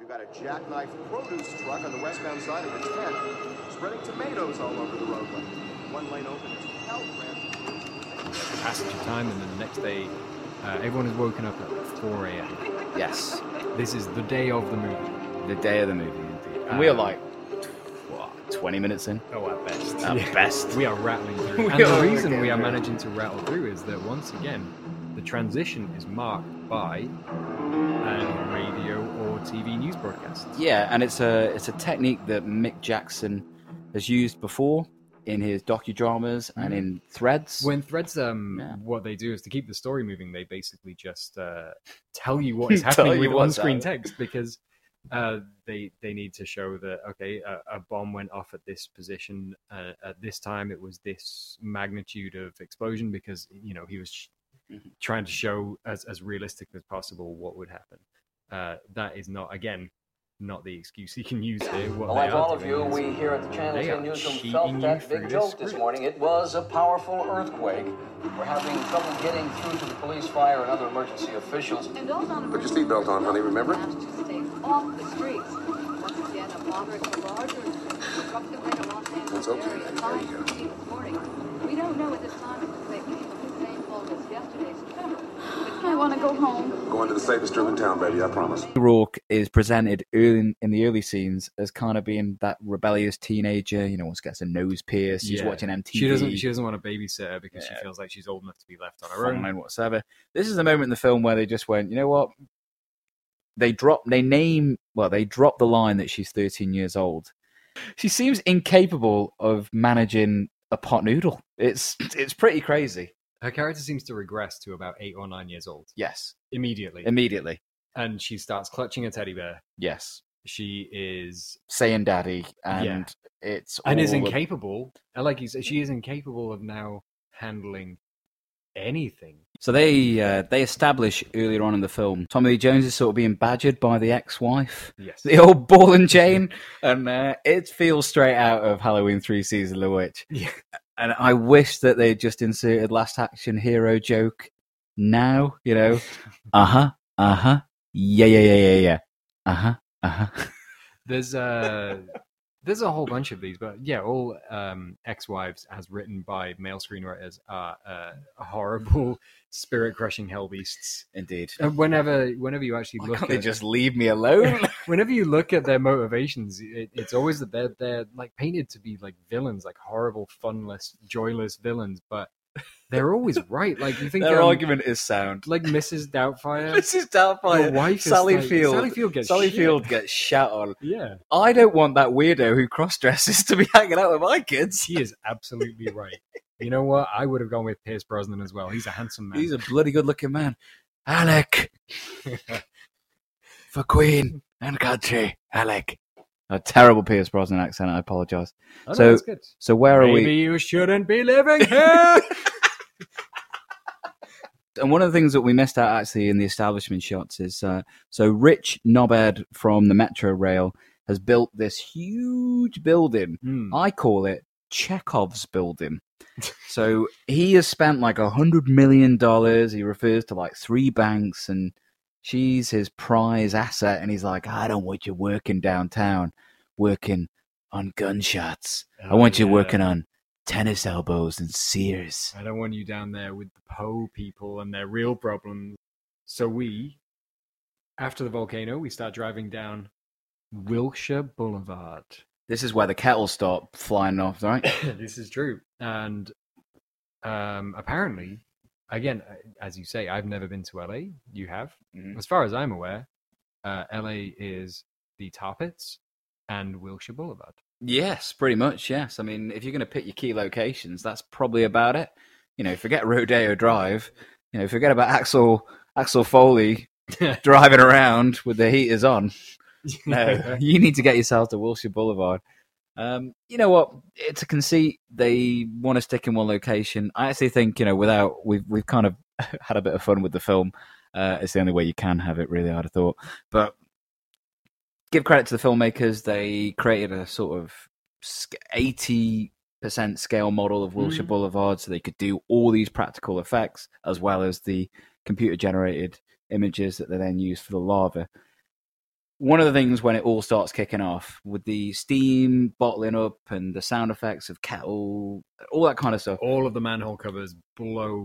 We've got a jackknife produce truck on the westbound side of Route ten, spreading tomatoes all over the roadway. One lane open is Pell Grant. Passenger time, and then the next day, uh, everyone is woken up at four a.m. Yes. This is the day of the movie. The day of the movie, indeed. And we are like, what, twenty minutes in? Oh, at best. At Yeah. best. We are rattling through. We And the are reason we getting are through. managing to rattle through is that, once again, the transition is marked by a radio or T V news broadcast. Yeah, and it's a it's a technique that Mick Jackson has used before in his docudramas and in Threads. When Threads, um, Yeah. what they do is to keep the story moving, they basically just uh, tell you what is Tell happening you with what's on-screen happening. text, because uh, they they need to show that, okay, a, a bomb went off at this position uh, at this time. It was this magnitude of explosion, because, you know, he was sh- trying to show as, as realistic as possible what would happen. Uh, that is not, again, not the excuse he can use here. What Well, they like are all of doing you, is we here at the Channel they ten are Newsroom cheating felt you that through big this joke this script. morning. It was a powerful earthquake. We're having trouble getting through to the police, fire, and other emergency officials. And those on Put your seatbelt on, honey, remember? asked to stay off the streets. Once again, a moderate to large disruptive rate of Los Angeles That's okay. area. There Five you go. fifteen this morning. We don't know at this time if the quake came from the same fault as yesterday's September. I want to go home. Going to the safest room in town, baby, I promise. Rourke is presented early in, in the early scenes as kind of being that rebellious teenager, you know, wants to get a nose pierced, she's Yeah. watching M T V. She doesn't. She doesn't want a babysitter because Yeah. she feels like she's old enough to be left on her own. fine, whatsoever. This is the moment in the film where they just went, you know what? They drop, they name, well, they drop the line that she's thirteen years old. She seems incapable of managing a pot noodle. It's it's pretty crazy. Her character seems to regress to about eight or nine years old Yes, immediately, immediately. and she starts clutching a teddy bear. Yes, She is saying "daddy," and Yeah. it's and is all of- incapable. And like you said, she is incapable of now handling anything. So they uh, they establish earlier on in the film, Tommy Lee Jones is sort of being badgered by the ex-wife, Yes. the old ball and chain, and uh, it feels straight out of Halloween Three: Season of the Witch. Yeah. And I wish that they just inserted Last Action Hero joke now. You know, uh huh, uh huh, yeah, yeah, yeah, yeah, yeah, uh huh, uh huh. There's a there's a whole bunch of these, but yeah, all um, ex-wives, as written by male screenwriters, are uh, horrible, spirit-crushing hell beasts. Indeed. And whenever whenever you actually Why look can't at they just leave me alone? whenever you look at their motivations, it, it's always that they're they're like painted to be like villains, like horrible, funless, joyless villains, but they're always right. Like you think Their um, argument is sound. like Missus Doubtfire, Missus Doubtfire, Your wife is Sally like- Field. Sally Field gets Sally shit. Field gets shat on. yeah, I don't want that weirdo who cross dresses to be hanging out with my kids. he is absolutely right. You know what? I would have gone with Pierce Brosnan as well. He's a handsome man. He's a bloody good looking man. Alec. For Queen and country. Alec. A terrible Pierce Brosnan accent, I apologise. Oh, no, so- that's good. So where are Maybe we? you shouldn't be living here. And one of the things that we missed out actually in the establishment shots is uh, so Rich Knobhead from the Metro Rail has built this huge building. Hmm. I call it Chekhov's building. So he has spent like a hundred million dollars. He refers to like three banks, and she's his prize asset. And he's like, I don't want you working downtown, working on gunshots. I Oh, want you yeah. working on tennis elbows and Sears. I don't want you down there with the Poe people and their real problems. So we, after the volcano, we start driving down Wilshire Boulevard. This is where the kettles stop flying off, right? This is true. And um, apparently, again, as you say, I've never been to L A. You have. Mhm. As far as I'm aware, uh, L A is the Tar Pits and Wilshire Boulevard. Yes, pretty much. Yes. I mean, if you're going to pick your key locations, that's probably about it. You know, forget Rodeo Drive. You know, forget about Axel Axel Foley driving around with the heaters on. No, you need to get yourself to Wilshire Boulevard. Um, you know what? It's a conceit. They want to stick in one location. I actually think, you know, without we've we've kind of had a bit of fun with the film. Uh, it's the only way you can have it, really. I'd have thought, but give credit to the filmmakers. They created a sort of eighty percent scale model of Wilshire Mm. Boulevard, so they could do all these practical effects as well as the computer generated images that they then use for the lava. one of the things when it all starts kicking off with the steam bottling up and the sound effects of kettle, all that kind of stuff. All of the manhole covers blow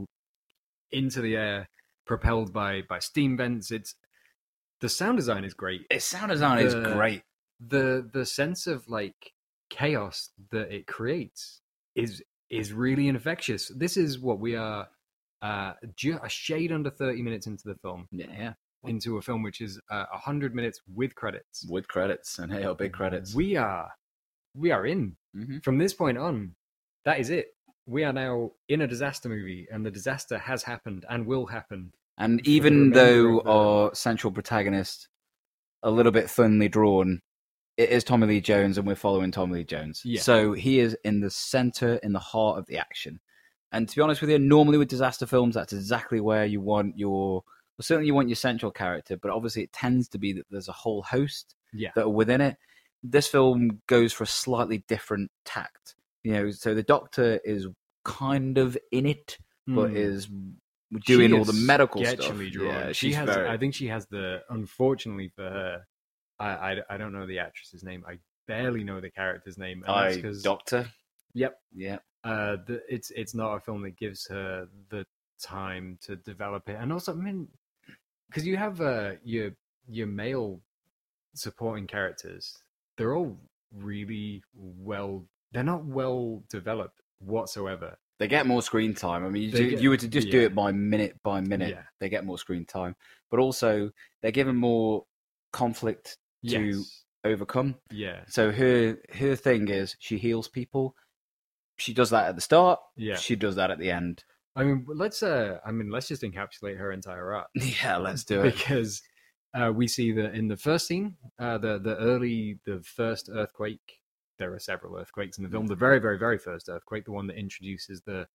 into the air, propelled by by steam vents. It's the sound design is great. Its sound design is The- great. The the sense of like chaos that it creates is is really infectious. This is what we are uh, ju- a shade under thirty minutes into the film. Yeah, yeah. Into a film which is uh, one hundred minutes with credits. With credits, and hey, oh, big credits. We are, we are in. Mhm. From this point on, that is it. We are now in a disaster movie, and the disaster has happened and will happen. And for the even remainder though of the- our central protagonist, a little bit thinly drawn, it is Tommy Lee Jones, and we're following Tommy Lee Jones. Yeah. So he is in the center, in the heart of the action. And to be honest with you, normally with disaster films, that's exactly where you want your, well, certainly you want your central character, but obviously it tends to be that there's a whole host Yeah. that are within it. This film goes for a slightly different tact. You know, so the Doctor is kind of in it, but Hmm. is doing She all is the medical stuff. sketchily drawn. Yeah, she she's has. very- I think she has the. Unfortunately for her, I, I, I don't know the actress's name. I barely know the character's name. And that's I 'cause- Doctor. Yep. Yeah. Uh, the, it's it's not a film that gives her the time to develop it, and also, I mean, because you have uh, your your male supporting characters, they're all really well. They're not well developed whatsoever. They get more screen time. I mean, you, They do, get- you were to just do yeah. it by minute by minute, Yeah. they get more screen time. But also, they're given more conflict to Yes. overcome. Yeah. So her her thing is she heals people. She does that at the start. Yeah. She does that at the end. I mean, let's. Uh, I mean, let's just encapsulate her entire arc. Yeah, let's do it. Because uh, we see that in the first scene, uh, the the early, the first earthquake. There are several earthquakes in the film. The very, very, very first earthquake, the one that introduces the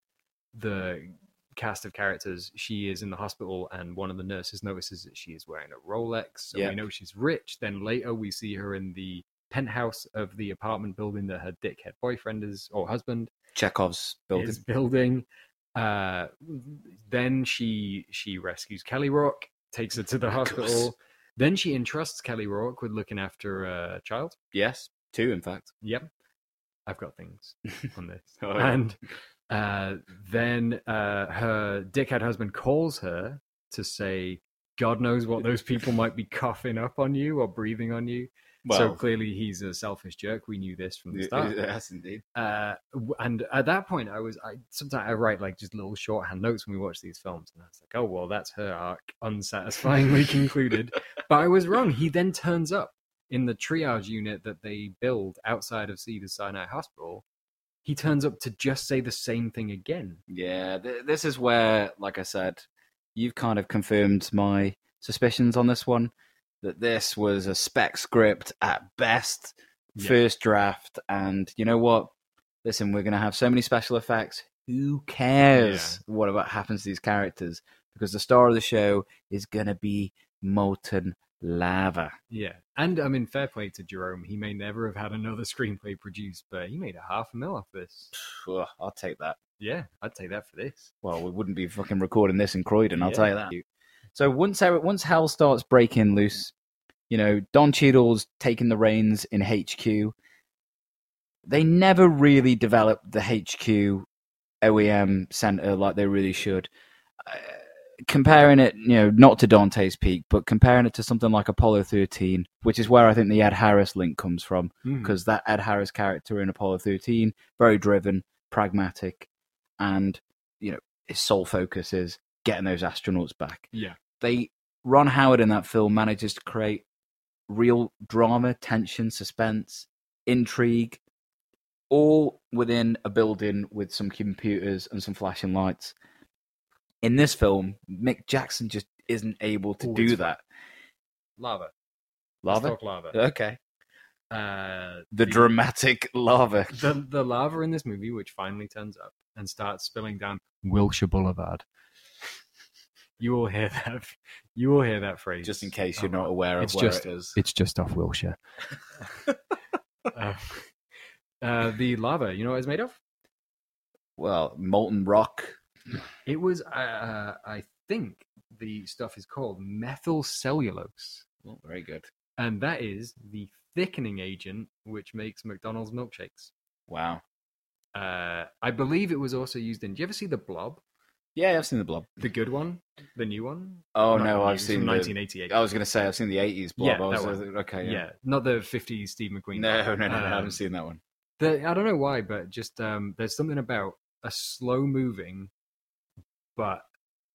the cast of characters. She is in the hospital, and one of the nurses notices that she is wearing a Rolex. So Yeah. we know she's rich. Then later, we see her in the penthouse of the apartment building that her dickhead boyfriend is or husband Chekhov's building. is building. Uh, then she she rescues Kelly Rourke, takes her to the Of course. hospital. Then she entrusts Kelly Rourke with looking after a child. Yes, two in fact. Yep, I've got things on this. Oh, yeah. And uh, then uh, her dickhead husband calls her to say, "God knows what those people might be coughing up on you or breathing on you." so Well- clearly, he's a selfish jerk. We knew this from the start. Yes, indeed. Uh, w- and at that point, I was I sometimes I write like just little shorthand notes when we watch these films, and I was like, oh well, that's her arc unsatisfyingly concluded. But I was wrong. He then turns up in the triage unit that they build outside of Cedars-Sinai Hospital. He turns up to just say the same thing again. Yeah, th- this is where, like I said, you've kind of confirmed my suspicions on this one. That this was a spec script at best, Yeah. first draft, and you know what? Listen, we're going to have so many special effects. Who cares what about happens to these characters? Because the star of the show is going to be molten lava. Yeah, and I mean, fair play to Jerome. He may never have had another screenplay produced, but he made a half a mil off this. Ugh, I'll take that. Yeah, I'd take that for this. Well, we wouldn't be fucking recording this in Croydon, I'll Yeah. tell you that. So once once hell starts breaking loose, you know, Don Cheadle's taking the reins in H Q. They never really developed the H Q O E M center like they really should. Uh, comparing it, you know, not to Dante's Peak, but comparing it to something like Apollo thirteen, which is where I think the Ed Harris link comes from, Mhm. because that Ed Harris character in Apollo thirteen, very driven, pragmatic, and, you know, his sole focus is getting those astronauts back. Yeah. They Ron Howard in that film manages to create real drama, tension, suspense, intrigue, all within a building with some computers and some flashing lights. In this film, Mick Jackson just isn't able to Oh, do it's that. Lava. Lava? Let's talk lava. Okay. Uh, The dramatic lava. The, the lava in this movie, which finally turns up and starts spilling down Wilshire Boulevard. You will hear that. You will hear that phrase. Just in case you're not aware of it's where just, it is. It's just off Wilshire. uh, uh, the lava, you know what it's made of? Well, molten rock. It was, uh, I think the stuff is called methyl cellulose. Oh, very good. and that is the thickening agent which makes McDonald's milkshakes. Wow. Uh, I believe it was also used in. Do you ever see The Blob? Yeah, I've seen The Blob. The good one, the new one. Oh Not no, the I've new, seen from the, nineteen eighty-eight. I was going to say I've seen the eighties Blob. Yeah, I was, that one. Okay, yeah. Yeah, not the fifties Steve McQueen. No, one. no, no, no, I Um, haven't seen that one. The, I don't know why, but just um, there's something about a slow moving, but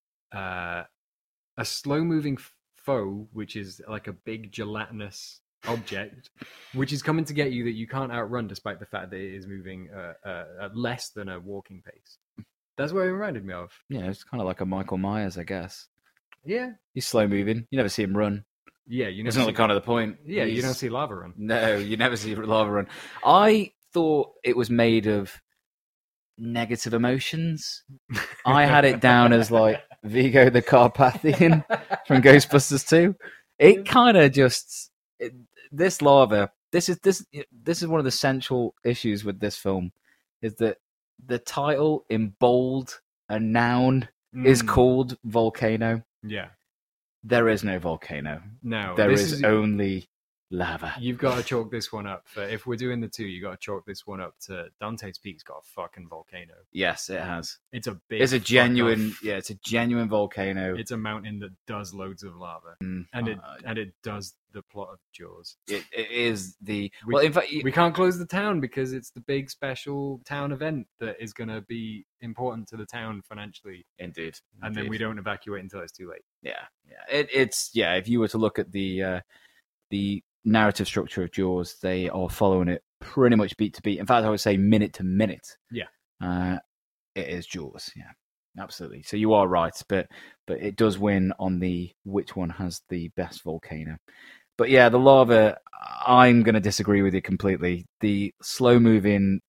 uh, a slow moving foe, which is like a big gelatinous object, which is coming to get you that you can't outrun, despite the fact that it is moving uh, uh, at less than a walking pace. That's what it reminded me of. Yeah, it's kind of like a Michael Myers, I guess. Yeah, He's slow moving. You never see him run. yeah, you know. It's not kind of the point. Yeah, you He's- don't see lava run. No, you never see lava run. I thought it was made of negative emotions. I had it down as like Vigo the Carpathian from Ghostbusters two. It kind of just it, this lava. This is this this is one of the central issues with this film, is that the title in bold, a noun, is Mm, called Volcano. Yeah. There is no volcano. No, There this is, is only lava. You've got to chalk this one up. For, if we're doing the two, you got to chalk this one up to Dante's Peak's got a fucking volcano. Yes, it has. It's a big. It's a fuck genuine, off. yeah, it's a genuine volcano. It's a mountain that does loads of lava, Mm, and it uh, and it does the plot of Jaws. it, it is the We- well. In fact, you- We can't close the town because it's the big special town event that is going to be important to the town financially, indeed, and then indeed. we don't evacuate until it's too late. Yeah, yeah. It, it's yeah. If you were to look at the uh, the narrative structure of Jaws, they are following it pretty much beat to beat. In fact, I would say minute to minute. Yeah. Uh, it is Jaws. Yeah, absolutely. So you are right, but but it does win on the which one has the best volcano. But yeah, the lava. I'm going to disagree with you completely. The slow moving,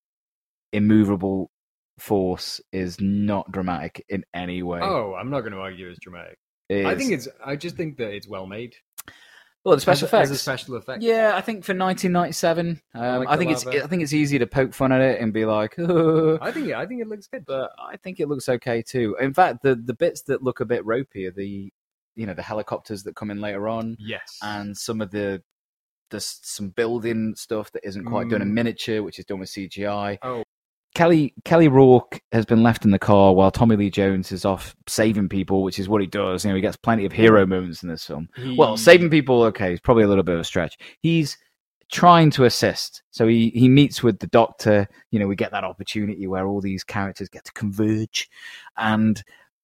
immovable force is not dramatic in any way. Oh, I'm not going to argue it's dramatic. It I is- think it's. I just think that it's well made. well, the special as, a- effects. as a special effect. Yeah, I think for nineteen ninety-seven, um, like I the think it's lava. I think it's easy to poke fun at it and be like, "Ugh," I think. I think it looks good. but I think it looks okay too. In fact, the the bits that look a bit ropey are the you know the helicopters that come in later on, Yes. and some of the there's some building stuff that isn't quite done in Mm. miniature, which is done with C G I. Oh. Kelly Kelly Rourke has been left in the car while Tommy Lee Jones is off saving people, which is what he does. You know, he gets plenty of hero moments in this film. He- Well, saving people, okay, is probably a little bit of a stretch. He's trying to assist. So he, he meets with the doctor. You know, we get that opportunity where all these characters get to converge. And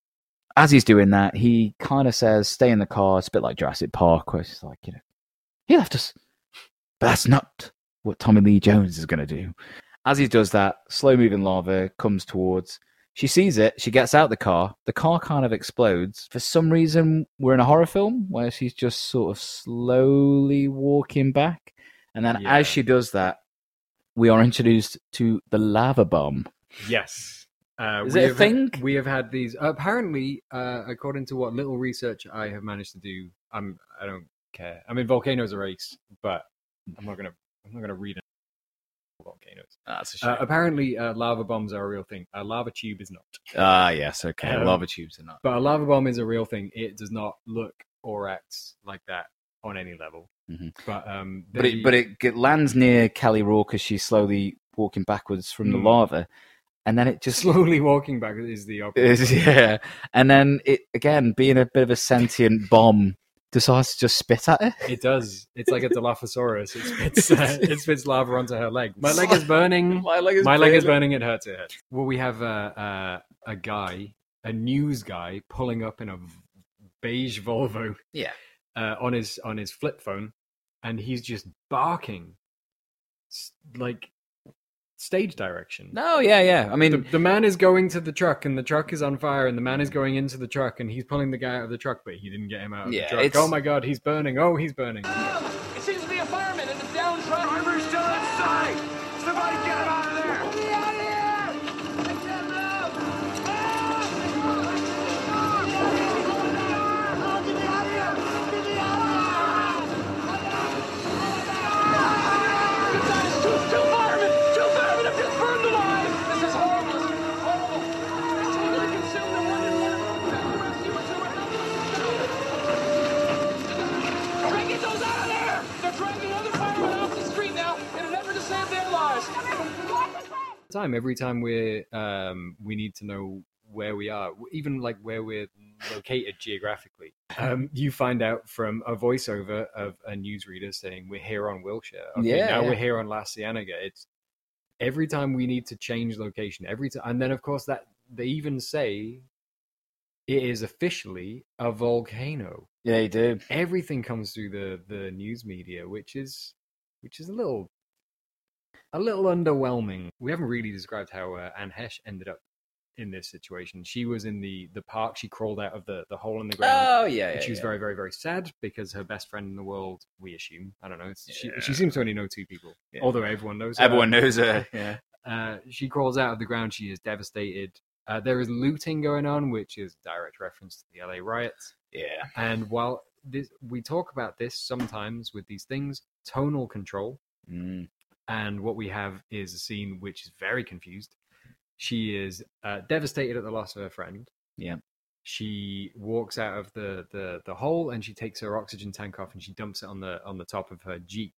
as he's doing that, he kind of says, stay in the car. It's a bit like Jurassic Park, where it's like, you know, he left us. But that's not what Tommy Lee Jones is going to do. As he does that, slow-moving lava comes towards. She sees it. She gets out the car. The car kind of explodes. For some reason, we're in a horror film where she's just sort of slowly walking back. And then Yeah. as she does that, we are introduced to the lava bomb. Yes. Uh, Is we it a have thing? we have had these. Apparently, uh, according to what little research I have managed to do, I'm. I don't care. I mean, volcanoes are race, but I'm not gonna. I'm not gonna read volcanoes. That's a shame. Uh, apparently, uh, lava bombs are a real thing. A lava tube is not. Ah, yes, okay. Um, lava tubes are not. But a lava bomb is a real thing. It does not look or act like that on any level. Mhm. But um, But they- it, but it get- lands near Kelly Rourke as she's slowly walking backwards from the Mm. lava. And then it just slowly walking back is the opposite. is, yeah. And then it, again, being a bit of a sentient bomb, decides to just spit at it. It does. It's like a Dilophosaurus. It spits, uh, it spits lava onto her leg. My leg is burning. My leg is My leg is burning. burning. It hurts. It hurts. Well, we have a, a, a guy, a news guy, pulling up in a beige Volvo. Yeah. Uh, on his on his flip phone, and he's just barking, s- like stage direction. No, yeah, yeah. I mean, the, the man is going to the truck, and the truck is on fire, and the man is going into the truck, and he's pulling the guy out of the truck, but he didn't get him out of Yeah, the truck. it's- Oh my god, he's burning! Oh, he's burning! It seems to be a fireman in the down truck. Driver's still inside. Somebody get him out of there. Get me out of here. I can't move. Two, two firemen. Two firemen have just burned alive. This is horrible. This is horrible. It's totally consumed in one in one. Try to get those out of there. time. Every time we're um, we need to know where we are, even like where we're located geographically. Um, you find out from a voiceover of a newsreader saying we're here on Wilshire. Okay, Yeah, now yeah. we're here on La Cienega. It's every time we need to change location. Every time, and then of course that they even say it is officially a volcano. Yeah, you do. Everything comes through the the news media, which is which is a little a little underwhelming. We haven't really described how uh, Anne Hesh ended up in this situation. She was in the the park. She crawled out of the the hole in the ground. Oh yeah, and yeah she was yeah. very very very sad because her best friend in the world, we assume, I don't know, it's, she Yeah. she seems to only know two people, Yeah. although everyone knows her. Everyone knows her. Yeah. Uh, she crawls out of the ground. She is devastated. Uh, there is looting going on, which is a direct reference to the L A riots. Yeah. And while this, we talk about this sometimes with these things, tonal control, Mm. and what we have is a scene which is very confused. She is uh, devastated at the loss of her friend. Yeah. She walks out of the, the, the hole and she takes her oxygen tank off and she dumps it on the on the top of her Jeep.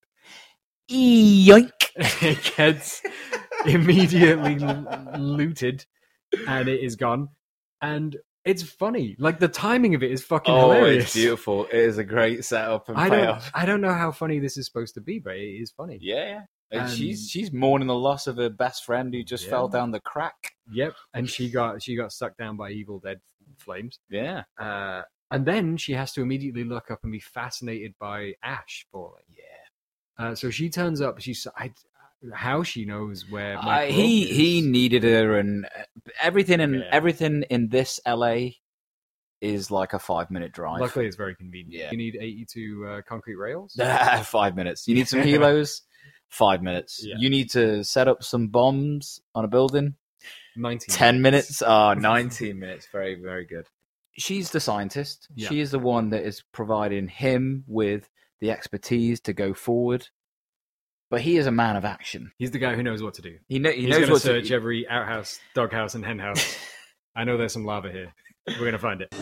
Yoink! It gets immediately l- looted and it is gone. And it's funny. Like the timing of it is fucking Oh, hilarious. it's beautiful. It is a great setup and I don't, payoff. I don't know how funny this is supposed to be, but it is funny. Yeah, yeah. And And- she's she's mourning the loss of her best friend who just Yeah. fell down the crack. Yep. And she got she got sucked down by Evil Dead flames. Yeah. Uh, and then she has to immediately look up and be fascinated by ash falling. Yeah. Uh, so she turns up. She's I, how she knows where Uh, Michael he is. he needed her, and everything in Yeah. everything in this L A is like a five minute drive. Luckily, it's very convenient. Yeah. You need eighty-two uh, concrete rails. Five minutes. You need some helos. Five minutes. Yeah. You need to set up some bombs on a building. nineteen Ten minutes. Oh, nineteen minutes. Very, very good. She's the scientist. Yeah. She is the one that is providing him with the expertise to go forward. But he is a man of action. He's the guy who knows what to do. He, know, he He's knows going to what search to do. every outhouse, doghouse, and henhouse. I know there's some lava here. We're going to find it.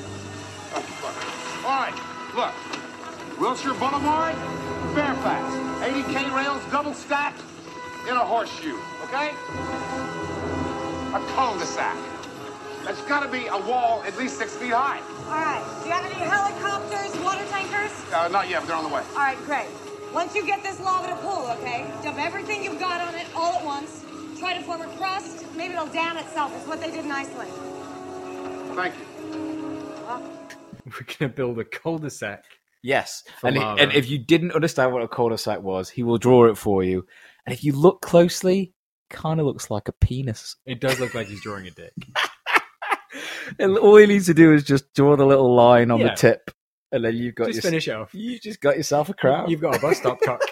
All right, look. Wilshire Boulevard, Fairfax. eighty K rails, double stacked, in a horseshoe, okay? A cul-de-sac. That's got to be a wall at least six feet high. All right. Do you have any helicopters, water tankers? Uh, not yet, but they're on the way. All right, great. Once you get this lava to pool, okay, dump everything you've got on it all at once. Try to form a crust. Maybe it'll dam itself. It's what they did in Iceland. Thank you. We're going to build a cul-de-sac. Yes. For And, lava. and if you didn't understand what a cul-de-sac was, he will draw it for you. And if you look closely, kind of looks like a penis. It does look like he's drawing a dick. And all he needs to do is just draw the little line on Yeah. the tip. And then you've got Just your, finish it off. You just got yourself a crowd. You've got a bus stop cock.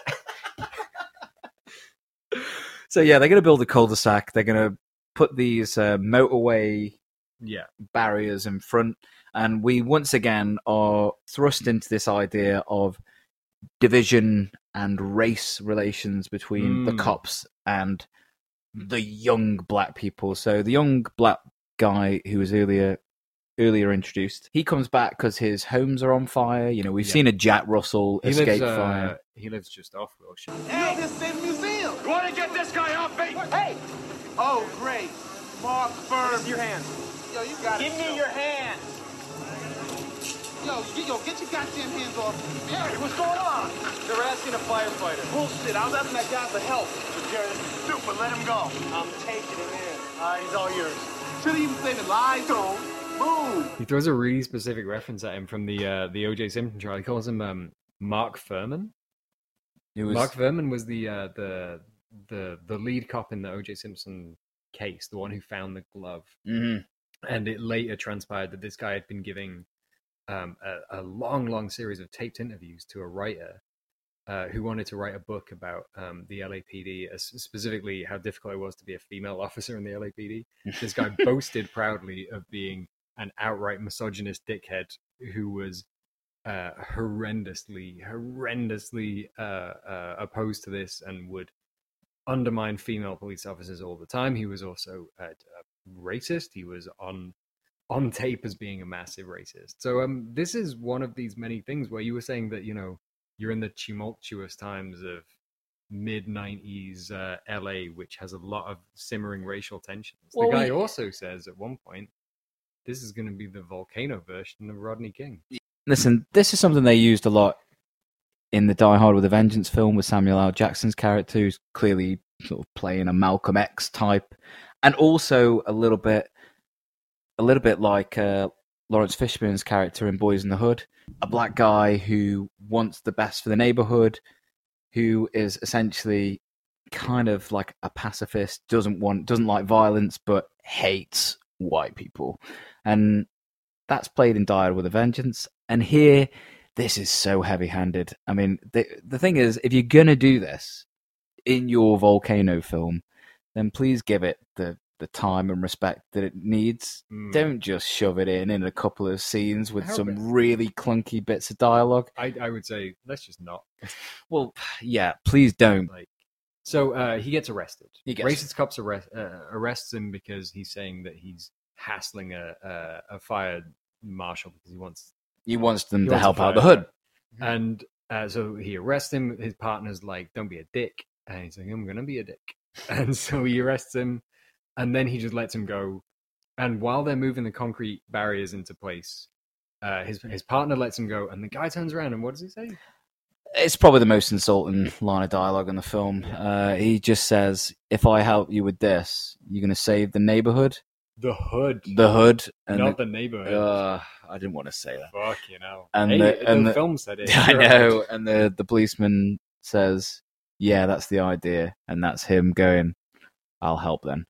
So yeah, they're going to build a cul-de-sac. They're going to put these uh, motorway Yeah. barriers in front, and we once again are thrust into this idea of division and race relations between the Mm. cops and the young black people. So the young black guy who was earlier earlier introduced, he comes back because his homes are on fire. You know, we've Yeah. seen a Jack Russell He escape lives, uh, fire. he lives just off Wilshire. Hey, this same museum. You want to get this guy off me? Hey! Oh, great. Mark Furman. Your hand. Yo, you got Give it. me your hand. Yo, yo, get your goddamn hands off me. Hey, what's going on? They're asking a firefighter. Bullshit. I was asking that guy for help. Jerry, this is stupid. Let him go. I'm taking him in. All right, he's all yours. Shouldn't even say the lies, don't. Move. He throws a really specific reference at him from the uh, the O J Simpson trial. He calls him um, Mark Furman. It was Mark Furman was the uh, the the the lead cop in the O J Simpson case, the one who found the glove. Mhm. And it later transpired that this guy had been giving um, a, a long, long series of taped interviews to a writer uh, who wanted to write a book about um, the L A P D, uh, specifically how difficult it was to be a female officer in the L A P D. This guy boasted proudly of being an outright misogynist dickhead who was uh, horrendously, horrendously uh, uh, opposed to this and would undermine female police officers all the time. He was also uh, a racist. He was on on tape as being a massive racist. So um, this is one of these many things where you were saying that, you know, you're in the tumultuous times of mid nineties uh, L A, which has a lot of simmering racial tensions. Well, the guy we- also says at one point, this is going to be the volcano version of Rodney King. Listen, this is something they used a lot in the Die Hard with a Vengeance film with Samuel L. Jackson's character, who's clearly sort of playing a Malcolm X type, and also a little bit, a little bit like uh, Lawrence Fishburne's character in Boys in the Hood, a black guy who wants the best for the neighborhood, who is essentially kind of like a pacifist, doesn't want, doesn't like violence, but hates white people, and that's played in Die Hard with a Vengeance. And here, this is so heavy-handed. I mean, the the thing is, if you're gonna do this in your volcano film, then please give it the the time and respect that it needs. Mm. Don't just shove it in in a couple of scenes with Help some it. really clunky bits of dialogue. I, I would say, let's just not. Well, yeah, please don't. Like, so uh, he gets arrested. He gets- Racist cops arrest, uh, arrests him because he's saying that he's hassling a, a, a fire marshal because he wants He wants them He to wants a help out the fire hood. And uh, so he arrests him. His partner's like, don't be a dick. And he's like, I'm going to be a dick. And so he arrests him. And then he just lets him go. And while they're moving the concrete barriers into place, uh, his his partner lets him go. And the guy turns around and what does he say? It's probably the most insulting line of dialogue in the film. Uh, he just says, "If I help you with this, you're going to save the neighborhood, The hood. the hood, and Not the, the neighborhood. uh, I didn't want to say that." Fuck, you know. And hey, the- and the, the- film said it. I You're know. right. And the the policeman says, "Yeah, that's the idea," and that's him going, "I'll help then."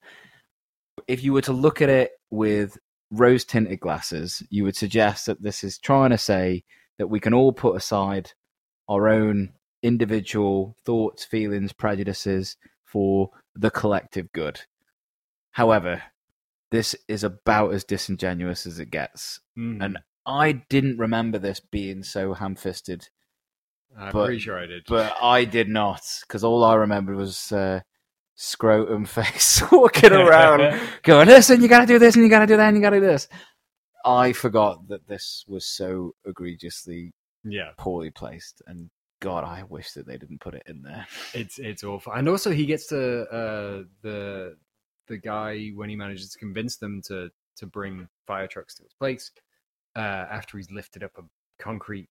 If you were to look at it with rose tinted glasses, you would suggest that this is trying to say that we can all put aside our own individual thoughts, feelings, prejudices for the collective good. However, this is about as disingenuous as it gets. Mhm. And I didn't remember this being so ham-fisted, I'm but- pretty sure I did. but I did not, because all I remembered was uh, scrotum face walking around going, listen, you gotta do this and you gotta do that and you gotta do this. I forgot that this was so egregiously yeah. poorly placed, and God, I wish that they didn't put it in there. It's it's awful, and also he gets to uh, the the guy when he manages to convince them to to bring fire trucks to his place uh, after he's lifted up a concrete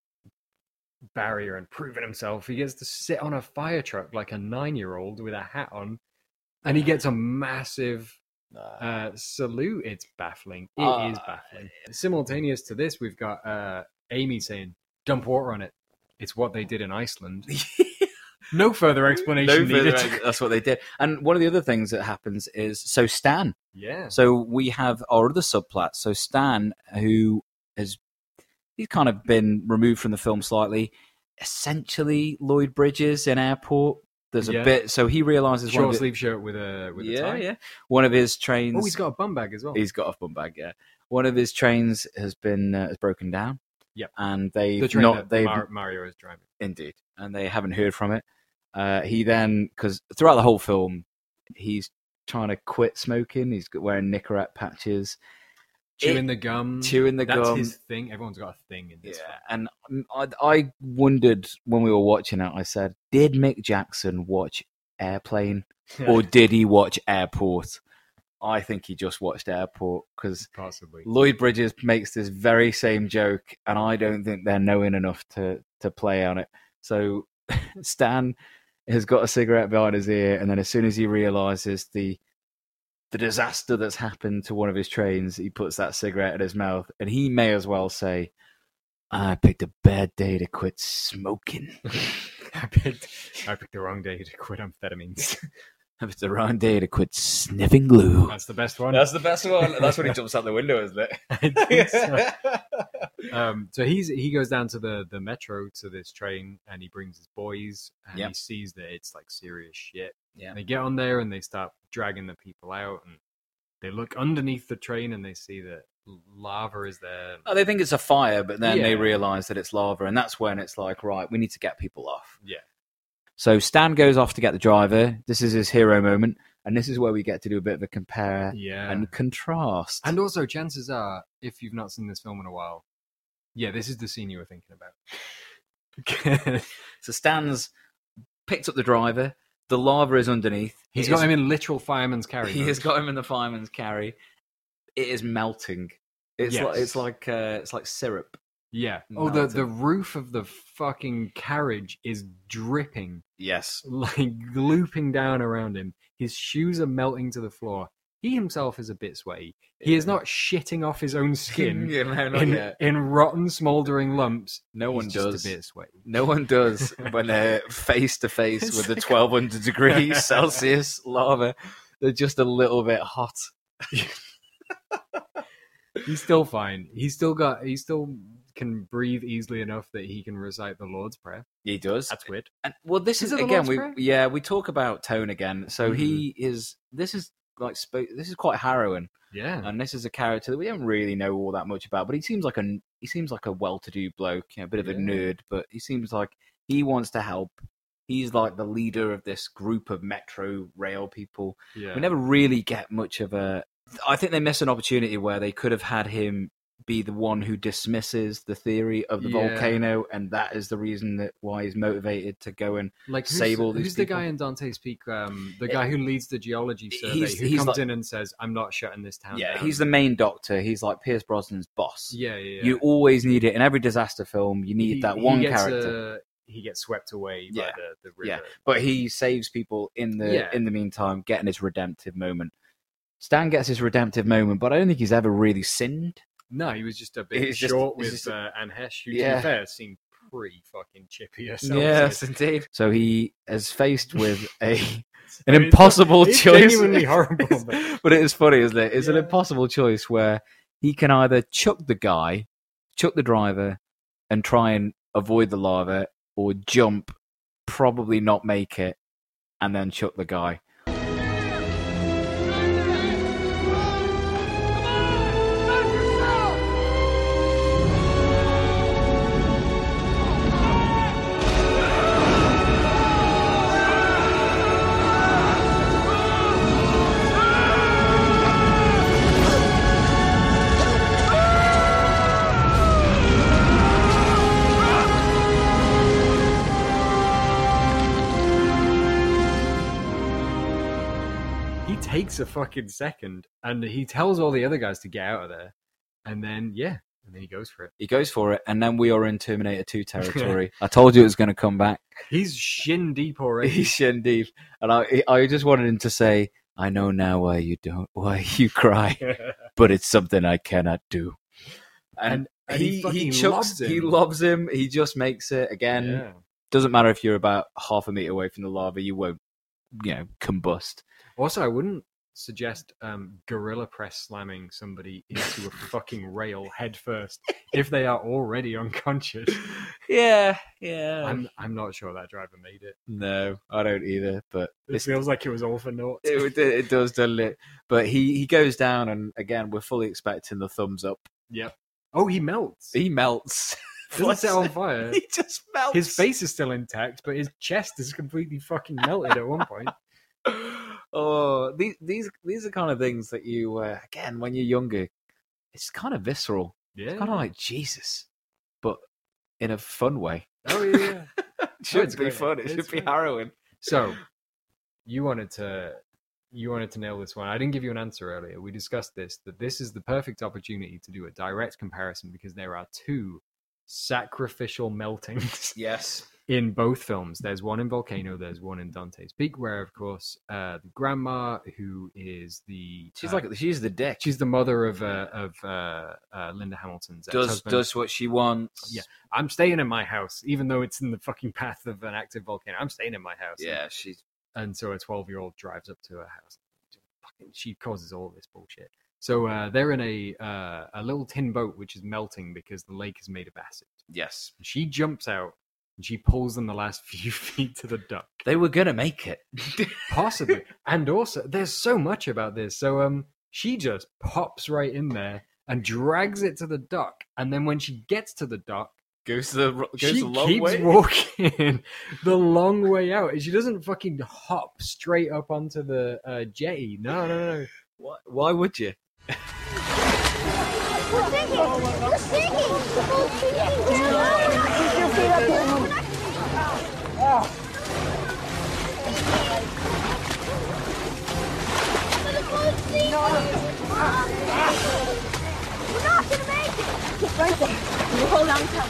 barrier and proven himself. He gets to sit on a fire truck like a nine year old with a hat on, and he gets a massive uh, salute. It's baffling. It Uh, is baffling. Simultaneous to this, we've got uh, Amy saying, "Dump water on it." It's what they did in Iceland. No further explanation No further needed. ex- That's what they did. And one of the other things that happens is, so Stan. Yeah. So we have our other subplot. So Stan, who has he's kind of been removed from the film slightly, essentially Lloyd Bridges in Airport. There's a Yeah. bit, so he realizes one Short of the- sleeve shirt with a with a yeah, tie. yeah. One of his trains. Oh, he's got a bum bag as well. He's got a bum bag. Yeah, one of his trains has been uh, has broken down. Yep. and they've the train not that they've Mar- Mario is driving. indeed, and they haven't heard from it. Uh, he then, because throughout the whole film, he's trying to quit smoking. He's wearing Nicorette patches, Chewing It- the gum. chewing the That's gum. his thing. Everyone's got a thing in this. Yeah, and I, I wondered when we were watching it. I said, did Mick Jackson watch Airplane, film. or did he watch Airport? I think he just watched Airport, because Possibly. Lloyd Bridges makes this very same joke, and I don't think they're knowing enough to to play on it. So Stan has got a cigarette behind his ear, and then as soon as he realizes the the disaster that's happened to one of his trains, he puts that cigarette in his mouth, and he may as well say, "I picked a bad day to quit smoking. I picked I picked the wrong day to quit amphetamines. I picked the wrong day to quit sniffing glue." That's the best one. the best one. That's when he jumps out the window, isn't it? I think so. Um, so he's he goes down to the, the metro to this train, and he brings his boys, and Yep. he sees that it's like serious shit. Yeah. They get on there and they start dragging the people out, and they look underneath the train and they see that lava is there. Oh, they think it's a fire, but then they Yeah. realize that it's lava, and that's when it's like, right, we need to get people off. Yeah. So Stan goes off to get the driver. This is his hero moment, and this is where we get to do a bit of a compare Yeah. and contrast. And also, chances are, if you've not seen this film in a while, yeah, this is the scene you were thinking about. So Stan's picked up the driver. The lava is underneath. He's It got is- him in literal fireman's carry. He mode. has got him in the fireman's carry. It is melting. It's Yes. like it's like uh, it's like syrup. Yeah. Oh, the, Melting. the roof of the fucking carriage is dripping, Yes. like looping down around him. His shoes are melting to the floor. He himself is a bit sweaty. He is not shitting off his own skin Yeah, no, not in, yet. in rotten, smouldering lumps. No one He's just does. a bit sweaty. No one does when they're face to face It's with the like- twelve hundred degrees Celsius lava. They're just a little bit hot. He's still fine. He's still got. He still can breathe easily enough that he can recite the Lord's Prayer. He does. That's weird. And, well, this Is is, it the again. Lord's We Prayer? yeah, we talk about Tone again. So he is. This is like spo- this is quite harrowing, Yeah. and this is a character that we don't really know all that much about. But he seems like a he seems like a well-to-do bloke, you know, a bit of a Yeah. nerd, but he seems like he wants to help. He's like the leader of this group of metro rail people. Yeah. We never really get much of a. I think they miss an opportunity where they could have had him be the one who dismisses the theory of the Yeah. volcano, and that is the reason that why he's motivated to go and Like who's, save all these who's people. the guy in Dante's Peak? Um, the guy who leads the geology survey, He's- who he's comes like- in and says, "I'm not shutting this town yeah, down." he's the main doctor. He's like Pierce Brosnan's boss. yeah, yeah. yeah. You always need it in every disaster film. You need He- that he one gets, character. uh, he gets swept away Yeah. by the, the river. Yeah, but he saves people in the Yeah. in the meantime, getting his redemptive moment. Stan gets his redemptive moment, but I don't think he's ever really sinned. No, he was just a bit He's just- short he's with just- uh, Anne Hesh, who, to Yeah. be fair, seemed pretty fucking chippy herself. Yes, so- indeed. So he is faced with a so an it's- impossible it's choice. genuinely horrible. It's- but- but it is funny, isn't it? It's an Yeah. impossible choice where he can either chuck the guy, chuck the driver, and try and avoid the lava, or jump, probably not make it, and then chuck the guy. He takes a fucking second, and he tells all the other guys to get out of there, and then yeah, and then he goes for it. He goes for it, and then we are in Terminator two territory. I told you it was going to come back. He's shin deep already. He's shin deep, and I, I just wanted him to say, "I know now why you don't, why you cry, but it's something I cannot do." And, And- and he he he, fucking chucks, lobs him. he lobs him. He just makes it again. Yeah. Doesn't matter if you're about half a meter away from the lava, you won't, you know, combust. Also, I wouldn't suggest um, gorilla press slamming somebody into a fucking rail head first if they are already unconscious. Yeah, yeah. I'm I'm not sure that driver made it. no, I don't either. But It it's, feels like it was all for naught. it, it does, doesn't it? But he he goes down, and again, we're fully expecting the thumbs up. Yep. Oh, he melts. He melts. Doesn't set on fire. He just melts. His face is still intact, but his chest is completely fucking melted at one point. Oh, these these these are kind of things that you uh, again when you're younger, it's kind of visceral. Yeah. It's kind of like Jesus, but in a fun way. Oh yeah. It should it's be great. fun. It It's should be fun. harrowing. So, you wanted to you wanted to nail this one. I didn't give you an answer earlier. We discussed this that this is the perfect opportunity to do a direct comparison because there are two sacrificial meltings Yes. in both films. There's one in Volcano, there's one in Dante's Peak, where of course uh, the grandma, who is the She's uh, like she's the dick. she's the mother of uh, of uh, uh, Linda Hamilton's does ex-husband. does what she wants. Yeah. I'm staying in my house, even though it's in the fucking path of an active volcano. I'm staying in my house. Yeah. She's And so a twelve year old drives up to her house. Fucking, she causes all this bullshit. So uh, they're in a uh, a little tin boat which is melting because the lake is made of acid. yes. She jumps out and she pulls them the last few feet to the dock. They were gonna make it. Possibly. And also, there's so much about this. So um, she just pops right in there and drags it to the dock. And then when she gets to the dock, Goes to the goes she a long keeps way. walking the long way out. She doesn't fucking hop straight up onto the uh, jetty. No, no, no. Why, why would you? We're sinking! We're sinking! We're sinking! Keep your feet up here. Right there. You hold on tight.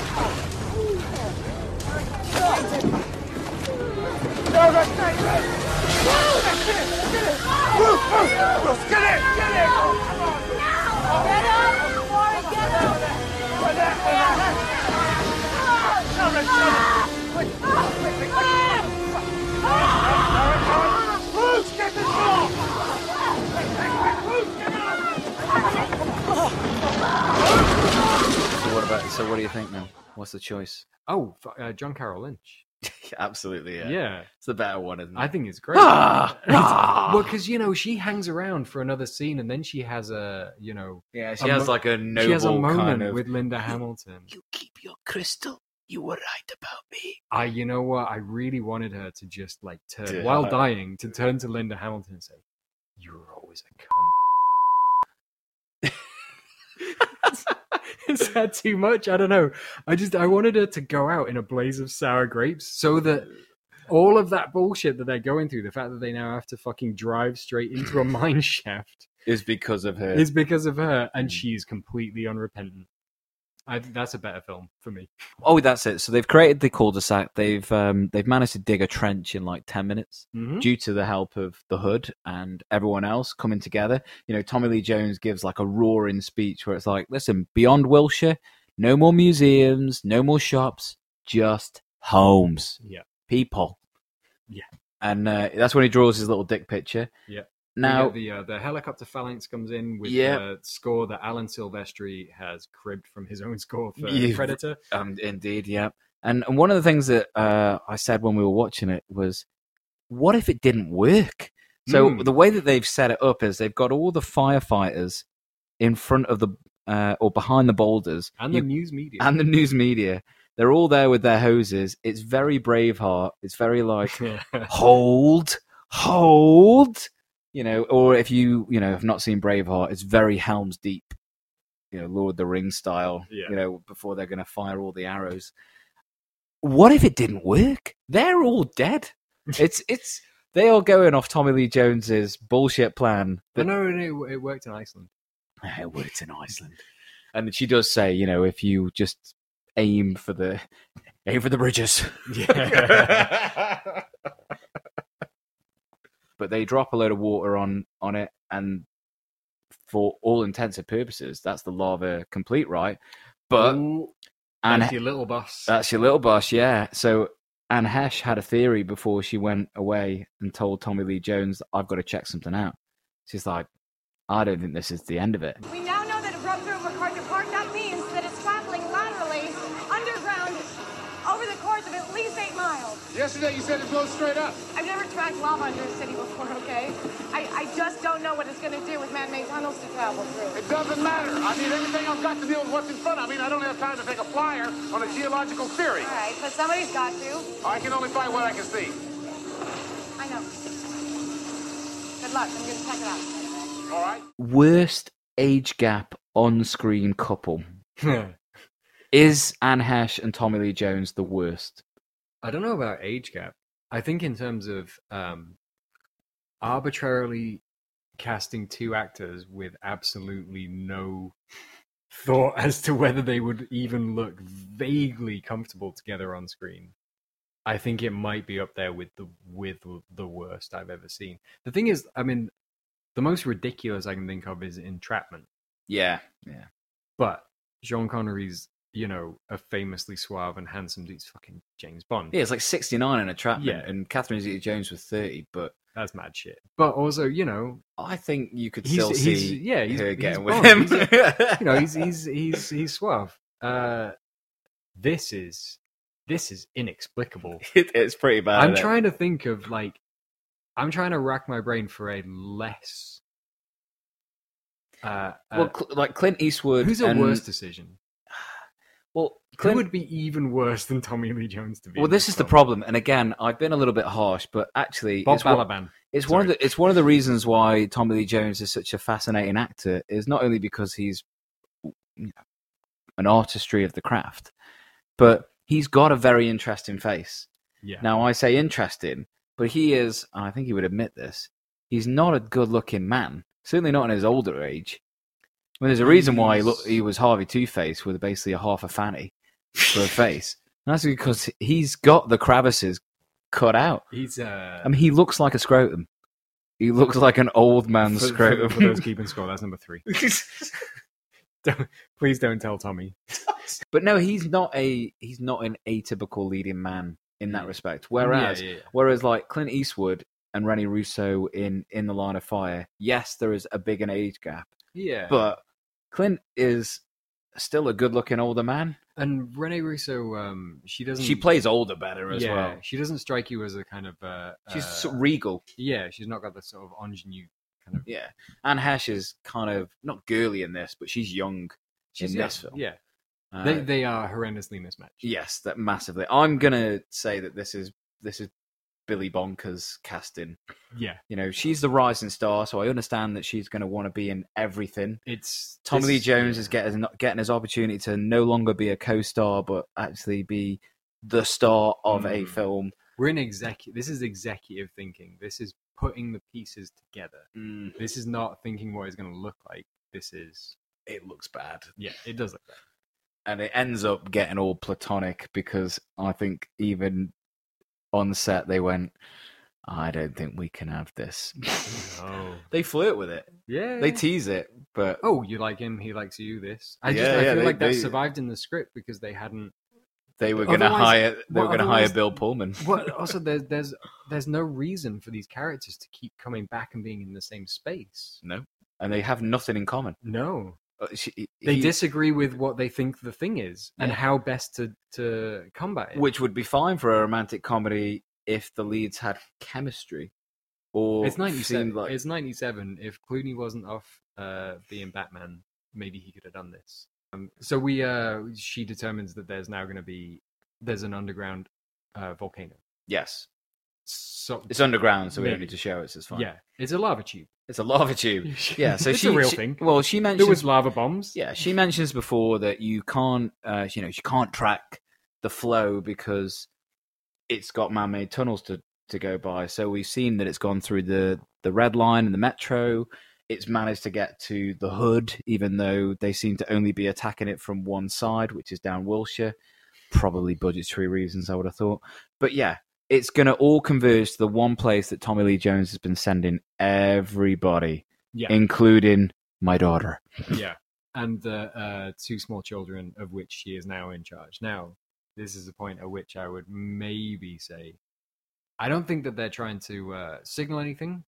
No, that's not good. That's it. Get it. Move, move. Get in. Get in. Come on. Get up, Warren, get up. What's that? Shove it, shove it. Quick, quick, quick, quick. Bruce, get this ball. Quick, quick, quick. Bruce, get it up. So what about? So what do you think now? What's the choice? Oh, uh, John Carroll Lynch. Absolutely, yeah. Yeah. It's the better one, isn't it? I think it's great. Ah! Ah! Well, because, you know, she hangs around for another scene and then she has a, you know... Yeah, she a has mo- like a noble She has a moment kind of... with Linda Hamilton. You keep your crystal. You were right about me. I, you know what? I really wanted her to just, like, turn, Yeah. while dying, to turn to Linda Hamilton and say, "You were always a cunt." Is that too much? I don't know. I just, I wanted her to go out in a blaze of sour grapes so that all of that bullshit that they're going through, the fact that they now have to fucking drive straight into a mine shaft, Is because of her. is because of her, and she's completely unrepentant. I, that's a better film for me. Oh, that's it. So they've created the cul-de-sac. They've um, they've managed to dig a trench in like ten minutes Mhm. due to the help of the Hood and everyone else coming together. You know, Tommy Lee Jones gives like a roaring speech where it's like, listen, beyond Wilshire, no more museums, no more shops, just homes. Yeah. People. Yeah. And uh, that's when he draws his little dick picture. Yeah. Now, We get the uh, the helicopter phalanx comes in with Yeah. the score that Alan Silvestri has cribbed from his own score for Yeah. Predator. Um, indeed, yeah. And, and one of the things that uh, I said when we were watching it was, what if it didn't work? So Mm. the way that they've set it up is they've got all the firefighters in front of the uh, or behind the boulders And the You- news media. and the news media. They're all there with their hoses. It's very Braveheart. It's very like hold, hold. You know, or if you you know have not seen Braveheart, it's very Helm's Deep. You know, Lord of the Rings style. Yeah. You know, before they're going to fire all the arrows. What if it didn't work? They're all dead. It's it's they are going off Tommy Lee Jones's bullshit plan. But no, no, it worked in Iceland. It worked in Iceland, and she does say, you know, if you just aim for the aim for the bridges. Yeah. But they drop a load of water on on it, and for all intents and purposes, that's the lava complete, right? But Ooh, and that's your little boss. that's your little boss, yeah. So Anne Hesh had a theory before she went away and told Tommy Lee Jones, "I've got to check something out." She's like, "I don't think this is the end of it." We now know that it broke through MacArthur Park. That means that it's traveling laterally, underground, over the course of at least eight miles. Yesterday you said it blows straight up. I've never tracked lava under a city before, okay? I, I just don't know what it's going to do with man-made tunnels to travel through. It doesn't matter. I mean, everything I've got to deal with what's in front of me, and I don't have time to take a flyer on a geological theory. All right, but somebody's got to. I can only find what I can see. I know. Good luck. I'm going to check it out. All right? Worst age gap on-screen couple. Is Anne Hesh and Tommy Lee Jones the worst? I don't know about age gap. I think in terms of um, arbitrarily casting two actors with absolutely no thought as to whether they would even look vaguely comfortable together on screen, I think it might be up there with the with the worst I've ever seen. The thing is, I mean, the most ridiculous I can think of is Entrapment. Yeah, yeah. But Sean Connery's, you know, a famously suave and handsome dude's fucking James Bond. Yeah, it's like sixty-nine in a trap, Yeah. and Catherine Zeta-Jones was thirty, but That's mad shit. But also, you know, I think you could he's, still he's see yeah, he's, her he's getting with Bond. him. He's a- you know, he's he's he's he's suave. Uh, this is this is inexplicable. It- it's pretty bad. I'm isn't it? trying to think of like, I'm trying to rack my brain for a less. Uh, Well, uh, Cl- like Clint Eastwood. who's a and- worse decision? Well, Who Clint, would be even worse than Tommy Lee Jones to be? well, in this is the film? problem. And again, I've been a little bit harsh, but actually, Bob it's one, Balaban. it's one of Sorry. the it's one of the reasons why Tommy Lee Jones is such a fascinating actor. Is not only because he's you know, an artistry of the craft, but he's got a very interesting face. Yeah. Now, I say interesting, but he is, and I think he would admit this, he's not a good-looking man. Certainly not in his older age. I mean, there's a reason why he, look, he was Harvey Two-Face with basically a half a fanny for a face. And that's because he's got the crevices cut out. He's. Uh... I mean, he looks like a scrotum. He looks like an old man's for, scrotum. For, for those keeping score, that's number three. don't, please don't tell Tommy. But no, he's not a he's not an atypical leading man in that respect. Whereas, yeah, yeah, yeah. whereas like Clint Eastwood and Rene Russo in In the Line of Fire, yes, there is a big an age gap. Yeah, but Clint is still a good-looking older man. And Rene Russo, um, she doesn't. She plays older better as yeah, well. She doesn't strike you as a kind of. Uh, She's uh, sort of regal. Yeah, she's not got the sort of ingenue kind of. Yeah, Anne Hesh is kind of not girly in this, but she's young she's in young, this film. Yeah, uh, they they are horrendously mismatched. Yes, that massively. I'm gonna say that this is this is Billy Bonker's casting. Yeah, you know, she's the rising star, so I understand that she's going to want to be in everything. It's Tommy Lee this, Jones yeah. is getting getting his opportunity to no longer be a co-star, but actually be the star of mm. a film. We're in executive. This is executive thinking. This is putting the pieces together. Mm. This is not thinking what it's going to look like. This is. It looks bad. Yeah, it does look bad. And it ends up getting all platonic because I think even on set they went, I don't think we can have this. Oh. They flirt with it. Yeah. They tease it, but oh, you like him, he likes you, this. I just yeah, I yeah, feel they, like that they, survived in the script because they hadn't they were going to Otherwise- hire they well, were going to hire otherwise- Bill Pullman. Well, also there's there's there's no reason for these characters to keep coming back and being in the same space. No. And they have nothing in common. No. Uh, she, They he- disagree with what they think the thing is and Yeah. how best to, to combat it. which would be fine for a romantic comedy if the leads had chemistry. Or It's ninety-seven. seemed like It's ninety-seven. If Clooney wasn't off uh, being Batman, maybe he could have done this. Um, so we, uh, she determines that there's now going to be there's an underground uh, volcano. yes, So it's underground, so we don't Maybe. need to show it. So it's fine. yeah, it's a lava tube. It's a lava tube. Yeah, so It's she, a real she- thing. Well, she mentions There was lava bombs. yeah, she mentions before that you can't, uh, you know, you can't track the flow because it's got man-made tunnels to, to go by. So we've seen that it's gone through the the red line and the metro. It's managed to get to the hood, even though they seem to only be attacking it from one side, which is down Wilshire. Probably budgetary reasons, I would have thought. But yeah, it's going to all converge to the one place that Tommy Lee Jones has been sending everybody, Yeah. including my daughter. Yeah, and the uh, two small children of which she is now in charge. Now, this is a point at which I would maybe say, I don't think that they're trying to uh, signal anything.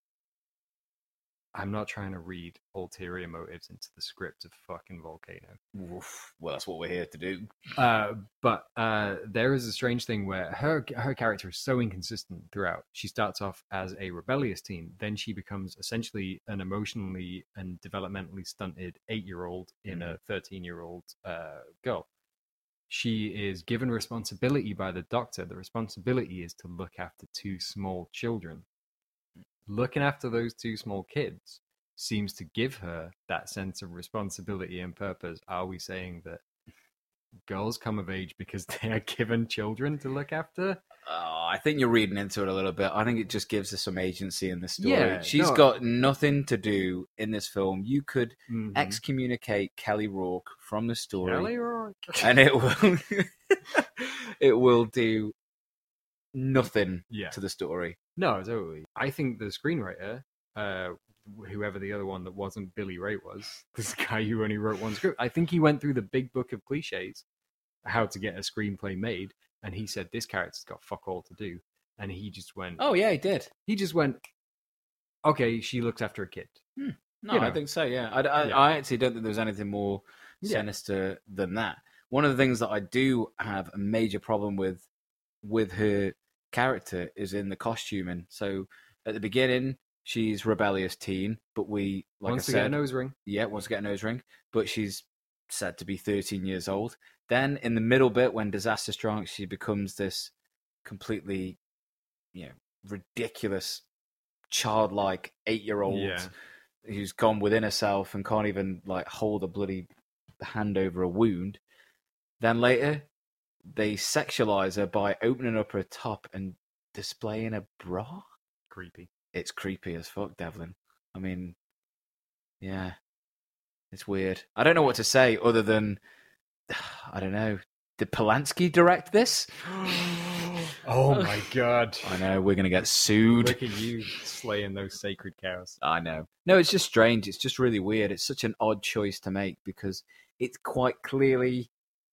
I'm not trying to read ulterior motives into the script of fucking Volcano. Oof. Well, that's what we're here to do. Uh, but uh, there is a strange thing where her her character is so inconsistent throughout. She starts off as a rebellious teen, then she becomes essentially an emotionally and developmentally stunted eight-year-old in a thirteen-year-old uh, girl. She is given responsibility by the doctor. The responsibility is to look after two small children. Looking after those two small kids seems to give her that sense of responsibility and purpose. Are we saying that girls come of age because they are given children to look after? Oh, I think you're reading into it a little bit. I think it just gives us some agency in the story. Yeah, She's no. got nothing to do in this film. You could Mhm. excommunicate Kelly Rourke from the story, Kelly Rourke. and it will it will do nothing Yeah. to the story. No, totally. I think the screenwriter, uh, whoever the other one that wasn't Billy Ray was, this guy who only wrote one script, I think he went through the big book of cliches, how to get a screenplay made, and he said this character's got fuck all to do, and he just went. Oh yeah, he did. He just went. Okay, she looks after a kid. No, You I know. think so. Yeah, I, I, Yeah. I actually don't think there's anything more Yeah. sinister than that. One of the things that I do have a major problem with with her character is in the costuming. So at the beginning, she's rebellious teen, but we like Wants I to get a said, nose ring. yeah, wants to get a nose ring, but she's said to be thirteen years old. Then in the middle bit, when disaster strikes, she becomes this completely, you know, ridiculous, childlike eight-year-old Yeah. who's gone within herself and can't even like hold a bloody hand over a wound. Then later, they sexualize her by opening up her top and displaying a bra. Creepy. It's creepy as fuck, Devlin. I mean, yeah. It's weird. I don't know what to say other than, I don't know. Did Polanski direct this? Oh my god. I know, we're going to get sued. Look at you slaying those sacred cows. I know. No, it's just strange. It's just really weird. It's such an odd choice to make because it's quite clearly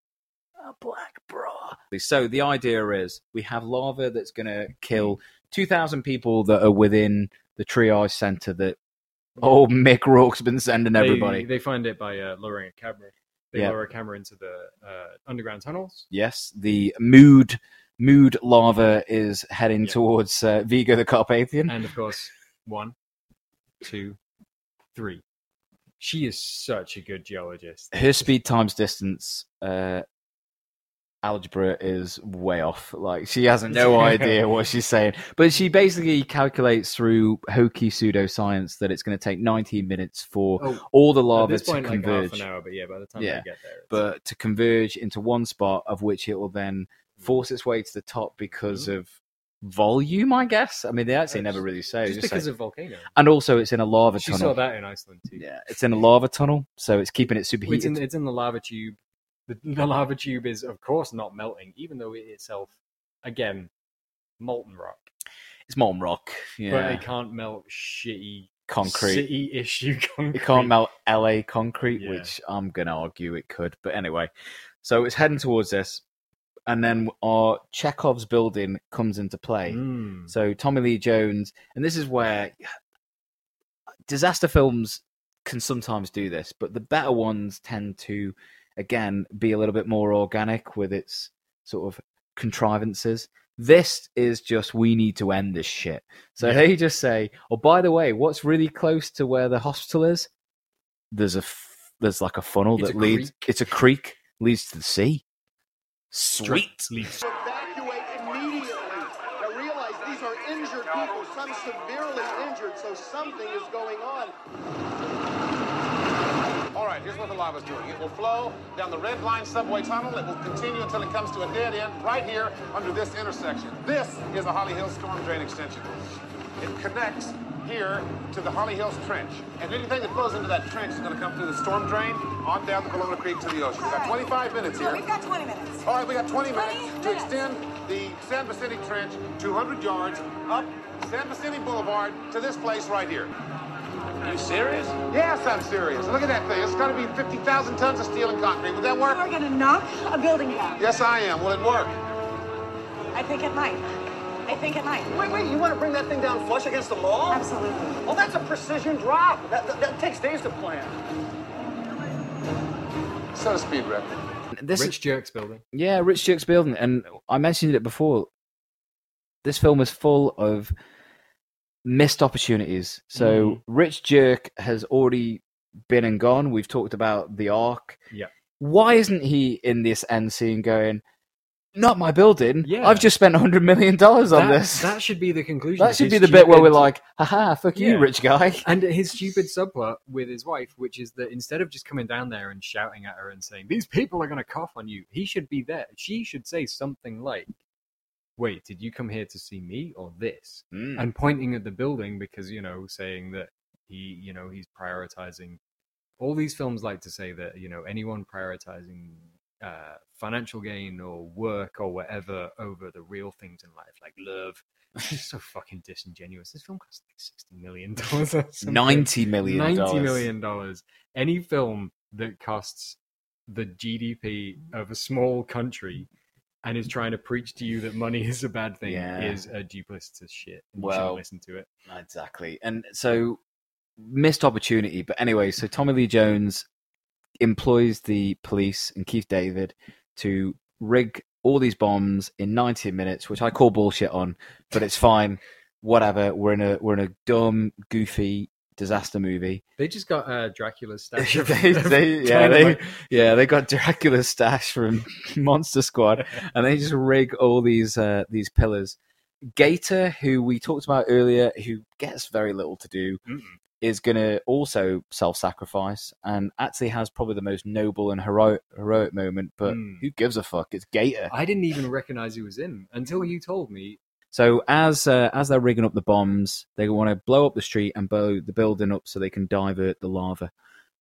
a black bra. So the idea is we have lava that's going to kill two thousand people that are within the triage center that oh Mick Rourke's been sending everybody. They, they find it by uh, lowering a camera. They Yeah. lower a camera into the uh, underground tunnels. Yes, the mood mood lava is heading Yeah. towards uh, Vigo the Carpathian. And of course, one, two, three. She is such a good geologist. Her speed times distance uh, algebra is way off. Like she has no idea what she's saying, but she basically calculates through hokey pseudoscience that it's going to take nineteen minutes for Oh, all the At lava this to point, like converge. half an hour, but yeah, by the time Yeah, they get there, it's- but to converge into one spot, of which it will then force its way to the top because Mhm. of volume, I guess. I mean, they actually Uh, never really say. just just because say- of volcano. and also, it's in a lava She tunnel. saw that in Iceland too. Yeah, it's in a lava tunnel, so it's keeping it It's superheated. in, it's in the lava tube. The, the lava tube is, of course, not melting, even though it itself, again, molten rock. It's molten rock. Yeah, But it can't melt shitty concrete. city issue concrete. It can't melt L A concrete, Yeah. which I'm going to argue it could. But anyway, so it's heading towards this. And then our Chekhov's building comes into play. Mm. So Tommy Lee Jones, and this is where disaster films can sometimes do this, but the better ones tend to, again, be a little bit more organic with its sort of contrivances. This is just, we need to end this shit. So Yeah. they just say, oh, by the way, what's really close to where the hospital is? There's a, f- there's like a funnel It's that a leads, creek. it's a creek, leads to the sea. Sweet. Leaves. Evacuate immediately. Now realize these are injured people, some severely injured, so something is going on. All right, here's what the lava's doing. It will flow down the Red Line subway tunnel. It will continue until it comes to a dead end right here under this intersection. This is a Holly Hills storm drain extension. It connects here to the Holly Hills Trench. And anything that flows into that trench is going to come through the storm drain on down the Colonna Creek to the ocean. We've got twenty-five minutes No, here. we've got twenty minutes. All right, we got twenty minutes twenty to minutes. extend the San Vicente Trench two hundred yards up San Vicente Boulevard to this place right here. Are you serious? Yes, I'm serious. Look at that thing. It's got to be fifty thousand tons of steel and concrete. Would that You work? are going to knock a building down. Yes, I am. Will it work? I think it might. I think it might. Wait, wait, you want to bring that thing down flush against the mall? Absolutely. Well, that's a precision drop. That, that, that takes days to plan. Set a speed record. This Rich Jerks building. Yeah, Rich Jerks building, and I mentioned it before. This film is full of missed opportunities. So Mm. Rich Jerk has already been and gone. We've talked about the Ark. Yeah. Why isn't he in this end scene going, not my building? Yeah. I've just spent a hundred million dollars on That, this. that should be the conclusion. That of should his be the bit where we're stupid- like, haha, fuck you, Yeah. rich guy. And his stupid subplot with his wife, which is that instead of just coming down there and shouting at her and saying, these people are going to cough on you, he should be there. She should say something like, wait, did you come here to see me or this? Mm. And pointing at the building because, you know, saying that he, you know, he's prioritizing. All these films like to say that, you know, anyone prioritizing uh, financial gain or work or whatever over the real things in life, like love. It's just so fucking disingenuous. This film costs like sixty million dollars or something. Ninety million Ninety dollars. million dollars. Any film that costs the G D P of a small country and is trying to preach to you that money is a bad thing Yeah. is a duplicitous shit. And you Well, shouldn't listen to it. Exactly. And so, missed opportunity. But anyway, so Tommy Lee Jones employs the police and Keith David to rig all these bombs in ninety minutes, which I call bullshit on, but it's fine. Whatever. We're in a we're in a dumb, goofy disaster movie. They just got uh, Dracula's stash. of- they, of they, yeah, they, dynamite. yeah, they got Dracula's stash from Monster Squad, and they just rig all these uh, these pillars. Gator, who we talked about earlier, who gets very little to do, Mm-mm. is going to also self-sacrifice, and actually has probably the most noble and heroic heroic moment. But Mm. who gives a fuck? It's Gator. I didn't even recognize he was in until you told me. So as uh, as they're rigging up the bombs, they want to blow up the street and blow the building up so they can divert the lava.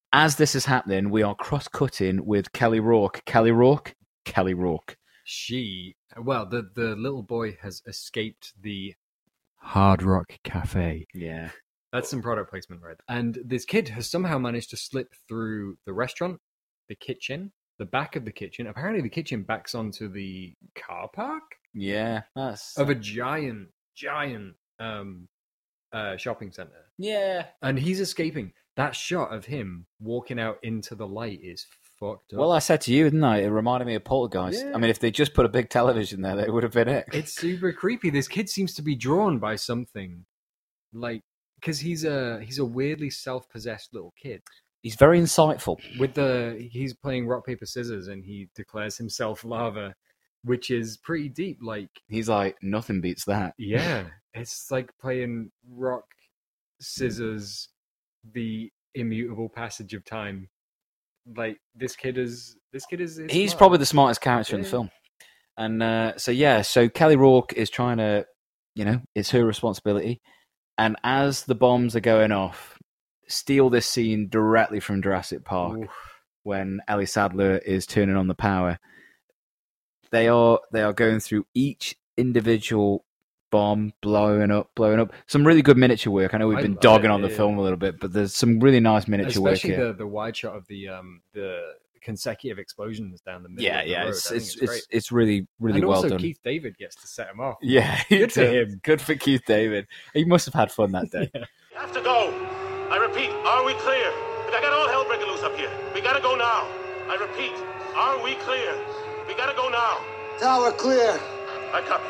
as this is happening, we are cross-cutting with Kelly Rourke. Kelly Rourke? Kelly Rourke. She, well, the, the little boy has escaped the Hard Rock Cafe. Yeah. That's some product placement, right? And this kid has somehow managed to slip through the restaurant, the kitchen, the back of the kitchen. Apparently the kitchen backs onto the car park Yeah, that's... of a giant, giant um, uh, shopping center. Yeah. And he's escaping. That shot of him walking out into the light is fucked up. Well, I said to you, didn't I? It reminded me of Poltergeist. Yeah. I mean, if they just put a big television there, that would have been it. It's super creepy. This kid seems to be drawn by something, like because he's a he's a weirdly self-possessed little kid. He's very insightful. With the he's playing rock paper scissors, and he declares himself lava, which is pretty deep. Like He's like, nothing beats that. yeah, it's like playing rock scissors, the immutable passage of time. Like this kid is this kid is. is He's smart. probably the smartest character in the Yeah. film. And uh, so, yeah, so Kelly Rourke is trying to, you know, it's her responsibility. And as the bombs are going off, steal this scene directly from Jurassic Park Oof. when Ellie Sadler is turning on the power. They are they are going through each individual bomb, blowing up, blowing up. Some really good miniature work. I know we've I been love dogging it, on the yeah. film a little bit, but there's some really nice miniature Especially work here. the, the wide shot of the um the consecutive explosions down the middle. Yeah, of the yeah, road. it's I think it's, it's it's great. it's really really and well also done. Keith David gets to set him off. Yeah, Good for does. him. Good for Keith David. He must have had fun that day. We have to go. I repeat, are we clear? Look, I got all hell breaking loose up here. We gotta go now. I repeat, are we clear? We gotta go now. Tower clear. I copy.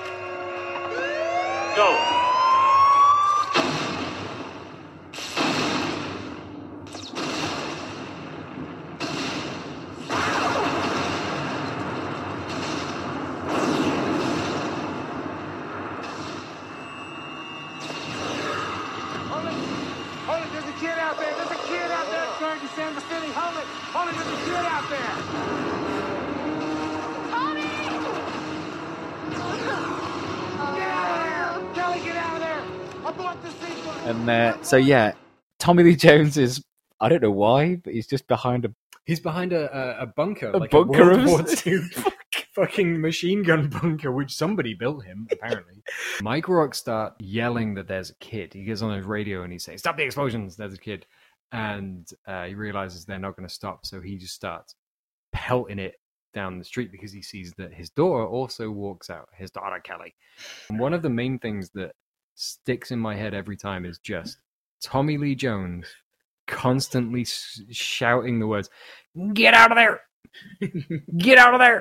Go. Hold it. Hold it. There's a kid out there. There's a kid out there trying to San Vicente. Hold it. Hold it. There's a kid out there. Get out of there. Kelly, get out of there. Abort the sequence. And uh, so yeah, Tommy Lee Jones is, I don't know why, but he's just behind a He's behind a a, a bunker, A like bunker a of- World War Two fucking machine gun bunker, which somebody built him apparently. Mike Rock start yelling that there's a kid. He gets on his radio and he's saying, "Stop the explosions! There's a kid," and uh, he realizes they're not going to stop, so he just starts pelting it down the street because he sees that his daughter also walks out. His daughter Kelly. And one of the main things that sticks in my head every time is just Tommy Lee Jones constantly s- shouting the words, "Get out of there! Get out of there!"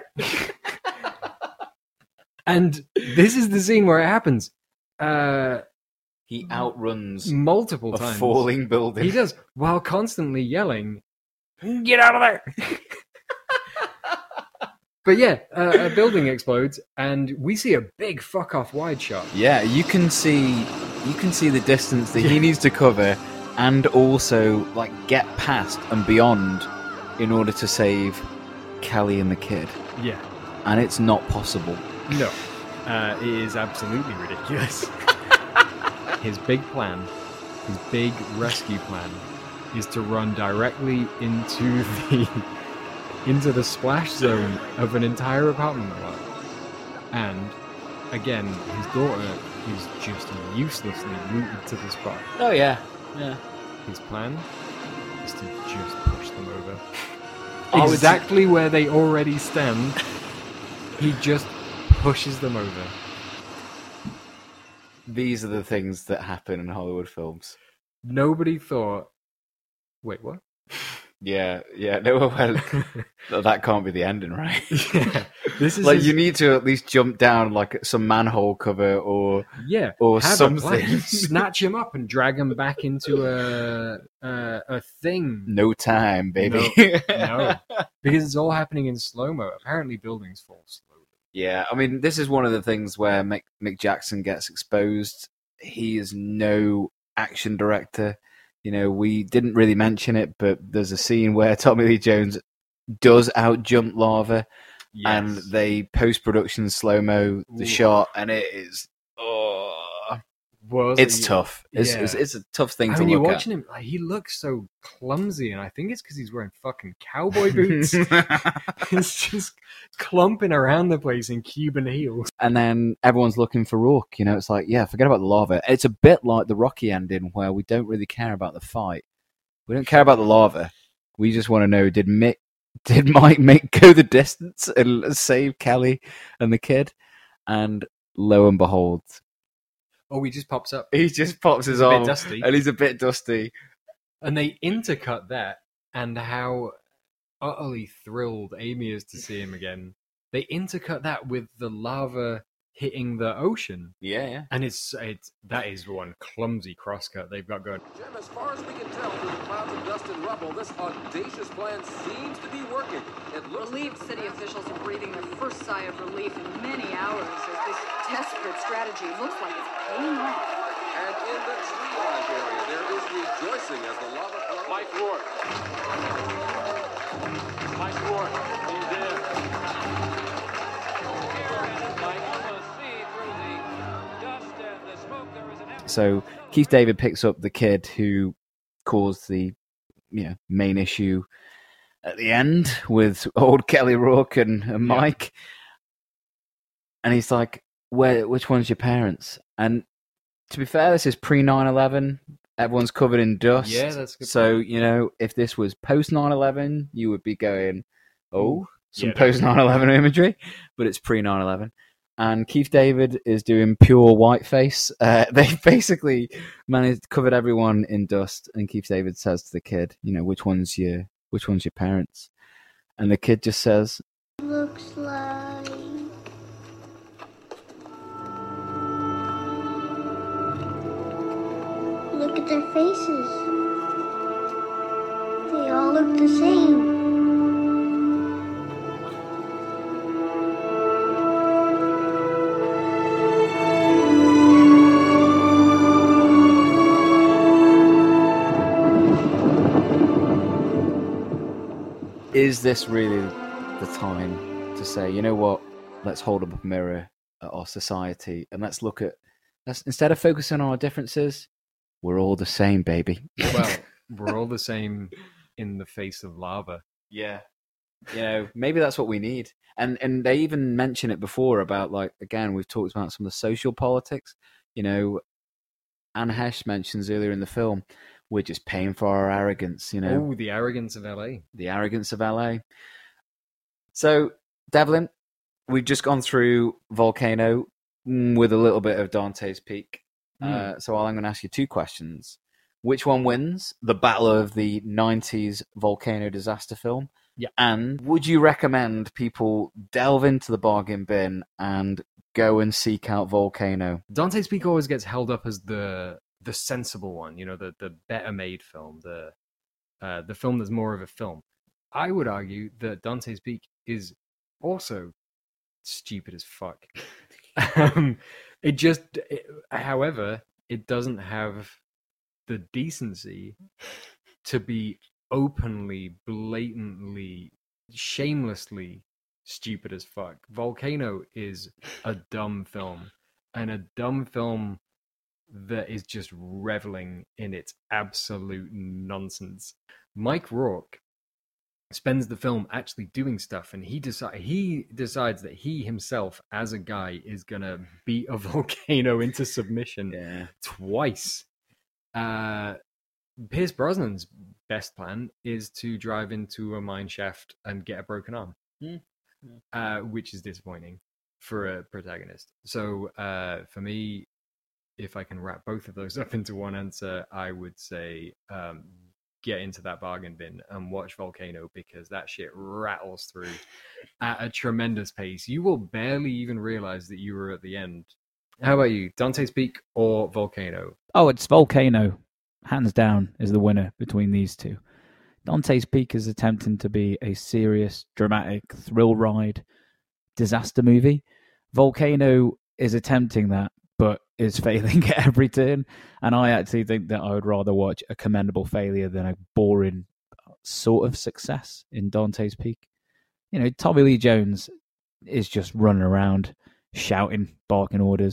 And this is the scene where it happens. Uh, he outruns multiple a times. falling building. He does, while constantly yelling, "Get out of there!" But yeah, uh, a building explodes, and we see a big fuck off wide shot. Yeah, you can see you can see the distance that he needs to cover, and also like get past and beyond in order to save Kelly and the kid. Yeah, And it's not possible. no, uh, it is absolutely ridiculous. His big plan, his big rescue plan, is to run directly into the into the splash zone of an entire apartment block. And again, his daughter is just uselessly rooted to the spot. Oh yeah, yeah. His plan is to just push them over. Oh, it's- Exactly where they already stand. He just pushes them over. These are the things that happen in Hollywood films. Nobody thought. Wait, what? Yeah, yeah. No, well, that can't be the ending, right? Yeah, this is Like his- you need to at least jump down like some manhole cover or yeah, or have a something. plan. Snatch him up and drag him back into a a, a thing. No time, baby. No, because it's all happening in slow mo. Apparently, buildings fall slowly. Yeah, I mean, this is one of the things where Mick, Mick Jackson gets exposed. He is no action director. You know, we didn't really mention it, but there's a scene where Tommy Lee Jones does outjump lava, Yes. and they post-production slow-mo the Ooh. shot, and it is... Oh. Was It's it? tough. It's, Yeah. it's it's a tough thing I to mean, look you're at. watching him. Like, he looks so clumsy, and I think it's because he's wearing fucking cowboy boots. He's just clumping around the place in Cuban heels. And then everyone's looking for Rourke. You know, it's like, yeah, forget about the lava. It's a bit like the Rocky ending where we don't really care about the fight. We don't care about the lava. We just want to know, did Mick, did Mike make go the distance and save Kelly and the kid? And lo and behold, Oh, he just pops up. he just pops his He's a bit arm, dusty. and he's a bit dusty. And they intercut that, and how utterly thrilled Amy is to see him again. They intercut that with the lava hitting the ocean. Yeah, yeah. And it's it's that is one clumsy crosscut they've got going. Jim, as far as we can tell through the clouds of dust and rubble, this audacious plan seems to be working. It looks Relieved city officials are breathing their first sigh of relief in many hours as this desperate strategy looks like it's paying off. And in the triage area, there is rejoicing as the lava flow. Mike Rourke. Mike Rourke, are you there? So Keith David picks up the kid who caused the, you know, main issue at the end with old Kelly Rourke and, and Mike, and he's like, "Where? Which one's your parents?" And to be fair, this is pre nine eleven. Everyone's covered in dust. Yeah, that's a good so you know, if this was post nine eleven, you would be going, "Oh, some Yeah. post nine eleven imagery," but it's pre nine eleven. And Keith David is doing pure whiteface. Uh, they basically managed covered everyone in dust, and Keith David says to the kid, "You know, which one's your which one's your parents?" And the kid just says, Looks like look at their faces. They all look the same. is this really the time to say, you know what, let's hold up a mirror at our society and let's look at, let's, instead of focusing on our differences, we're all the same, baby. Well, we're all the same in the face of lava. Yeah. You know, maybe that's what we need. And and they even mention it before about, like, again, we've talked about some of the social politics. You know, Anne Hesh mentions earlier in the film, we're just paying for our arrogance, you know. Oh, the arrogance of L A. The arrogance of L A. So, Devlin, we've just gone through Volcano with a little bit of Dante's Peak. Mm. Uh, so I'm going to ask you two questions. Which one wins? The battle of the nineties volcano disaster film? Yeah. And would you recommend people delve into the bargain bin and go and seek out Volcano? Dante's Peak always gets held up as the the sensible one, you know, the the better made film, the uh, the film that's more of a film. I would argue that Dante's Peak is also stupid as fuck. um, it just, it, however, it doesn't have the decency to be openly, blatantly, shamelessly stupid as fuck. Volcano is a dumb film, and a dumb film that is just reveling in its absolute nonsense. Mike Rourke spends the film actually doing stuff, and he decide he decides that he himself, as a guy, is gonna beat a volcano into submission yeah. twice. Uh, Pierce Brosnan's best plan is to drive into a mine shaft and get a broken arm, mm. uh, which is disappointing for a protagonist. So uh, for me, if I can wrap both of those up into one answer, I would say um, get into that bargain bin and watch Volcano, because that shit rattles through at a tremendous pace. You will barely even realize that you were at the end. How about you? Dante's Peak or Volcano? Oh, it's Volcano. Hands down is the winner between these two. Dante's Peak is attempting to be a serious, dramatic, thrill ride disaster movie. Volcano is attempting that, but is failing at every turn. And I actually think that I would rather watch a commendable failure than a boring sort of success in Dante's Peak. You know, Tommy Lee Jones is just running around, shouting, barking orders.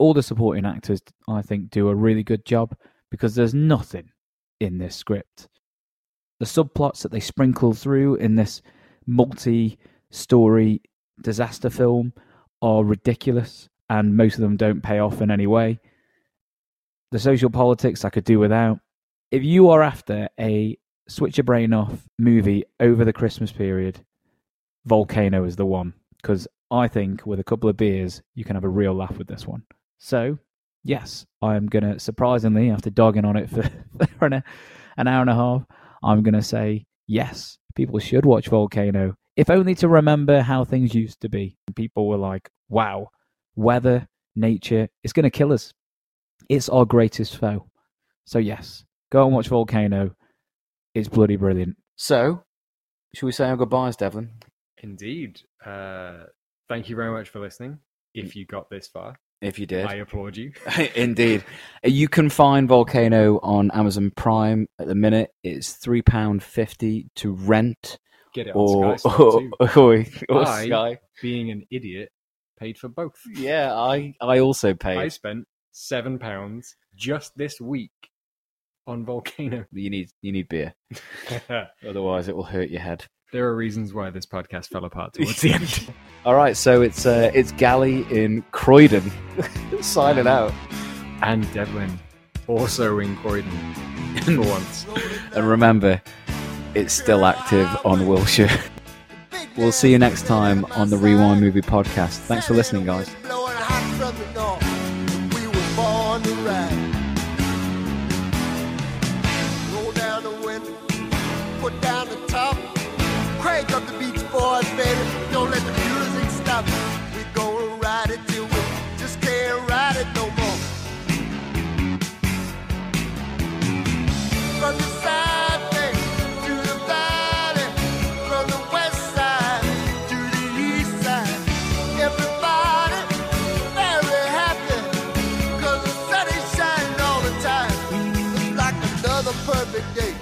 all the supporting actors, I think, do a really good job because there's nothing in this script. The subplots that they sprinkle through in this multi-story disaster film are ridiculous, and most of them don't pay off in any way. The social politics I could do without. If you are after a switch your brain off movie over the Christmas period, Volcano is the one, because I think with a couple of beers you can have a real laugh with this one. So yes, I'm going to, surprisingly, after dogging on it for, for an, an hour and a half, I'm going to say yes, people should watch Volcano, if only to remember how things used to be. People were like, wow, weather, nature, it's going to kill us. It's our greatest foe. So yes, go and watch Volcano. It's bloody brilliant. So, should we say our goodbyes, Devlin? Indeed. Uh, thank you very much for listening. If you got this far. If you did. I applaud you. Indeed. You can find Volcano on Amazon Prime at the minute. It's three pounds fifty to rent. Get it or, on Sky Star too. Or, or, or I, Sky. being an idiot, paid for both. Yeah, I, I also paid. I spent seven pounds just this week on Volcano. You need you need beer. Otherwise it will hurt your head. There are reasons why this podcast fell apart towards the end. All right, so it's uh, it's Gally in Croydon signing out. And Devlin, also in Croydon, for once. And remember, it's still active on Wilshire. We'll see you next time on the Rewind Movie Podcast. Thanks for listening, guys. Put down the top, crank up the Beach Boys, baby. Don't let the music stop. We gonna ride it till we just can't ride it no more. From the side bay to the valley, from the west side to the east side, everybody very happy 'cause the sun is shining all the time. It's like another perfect day.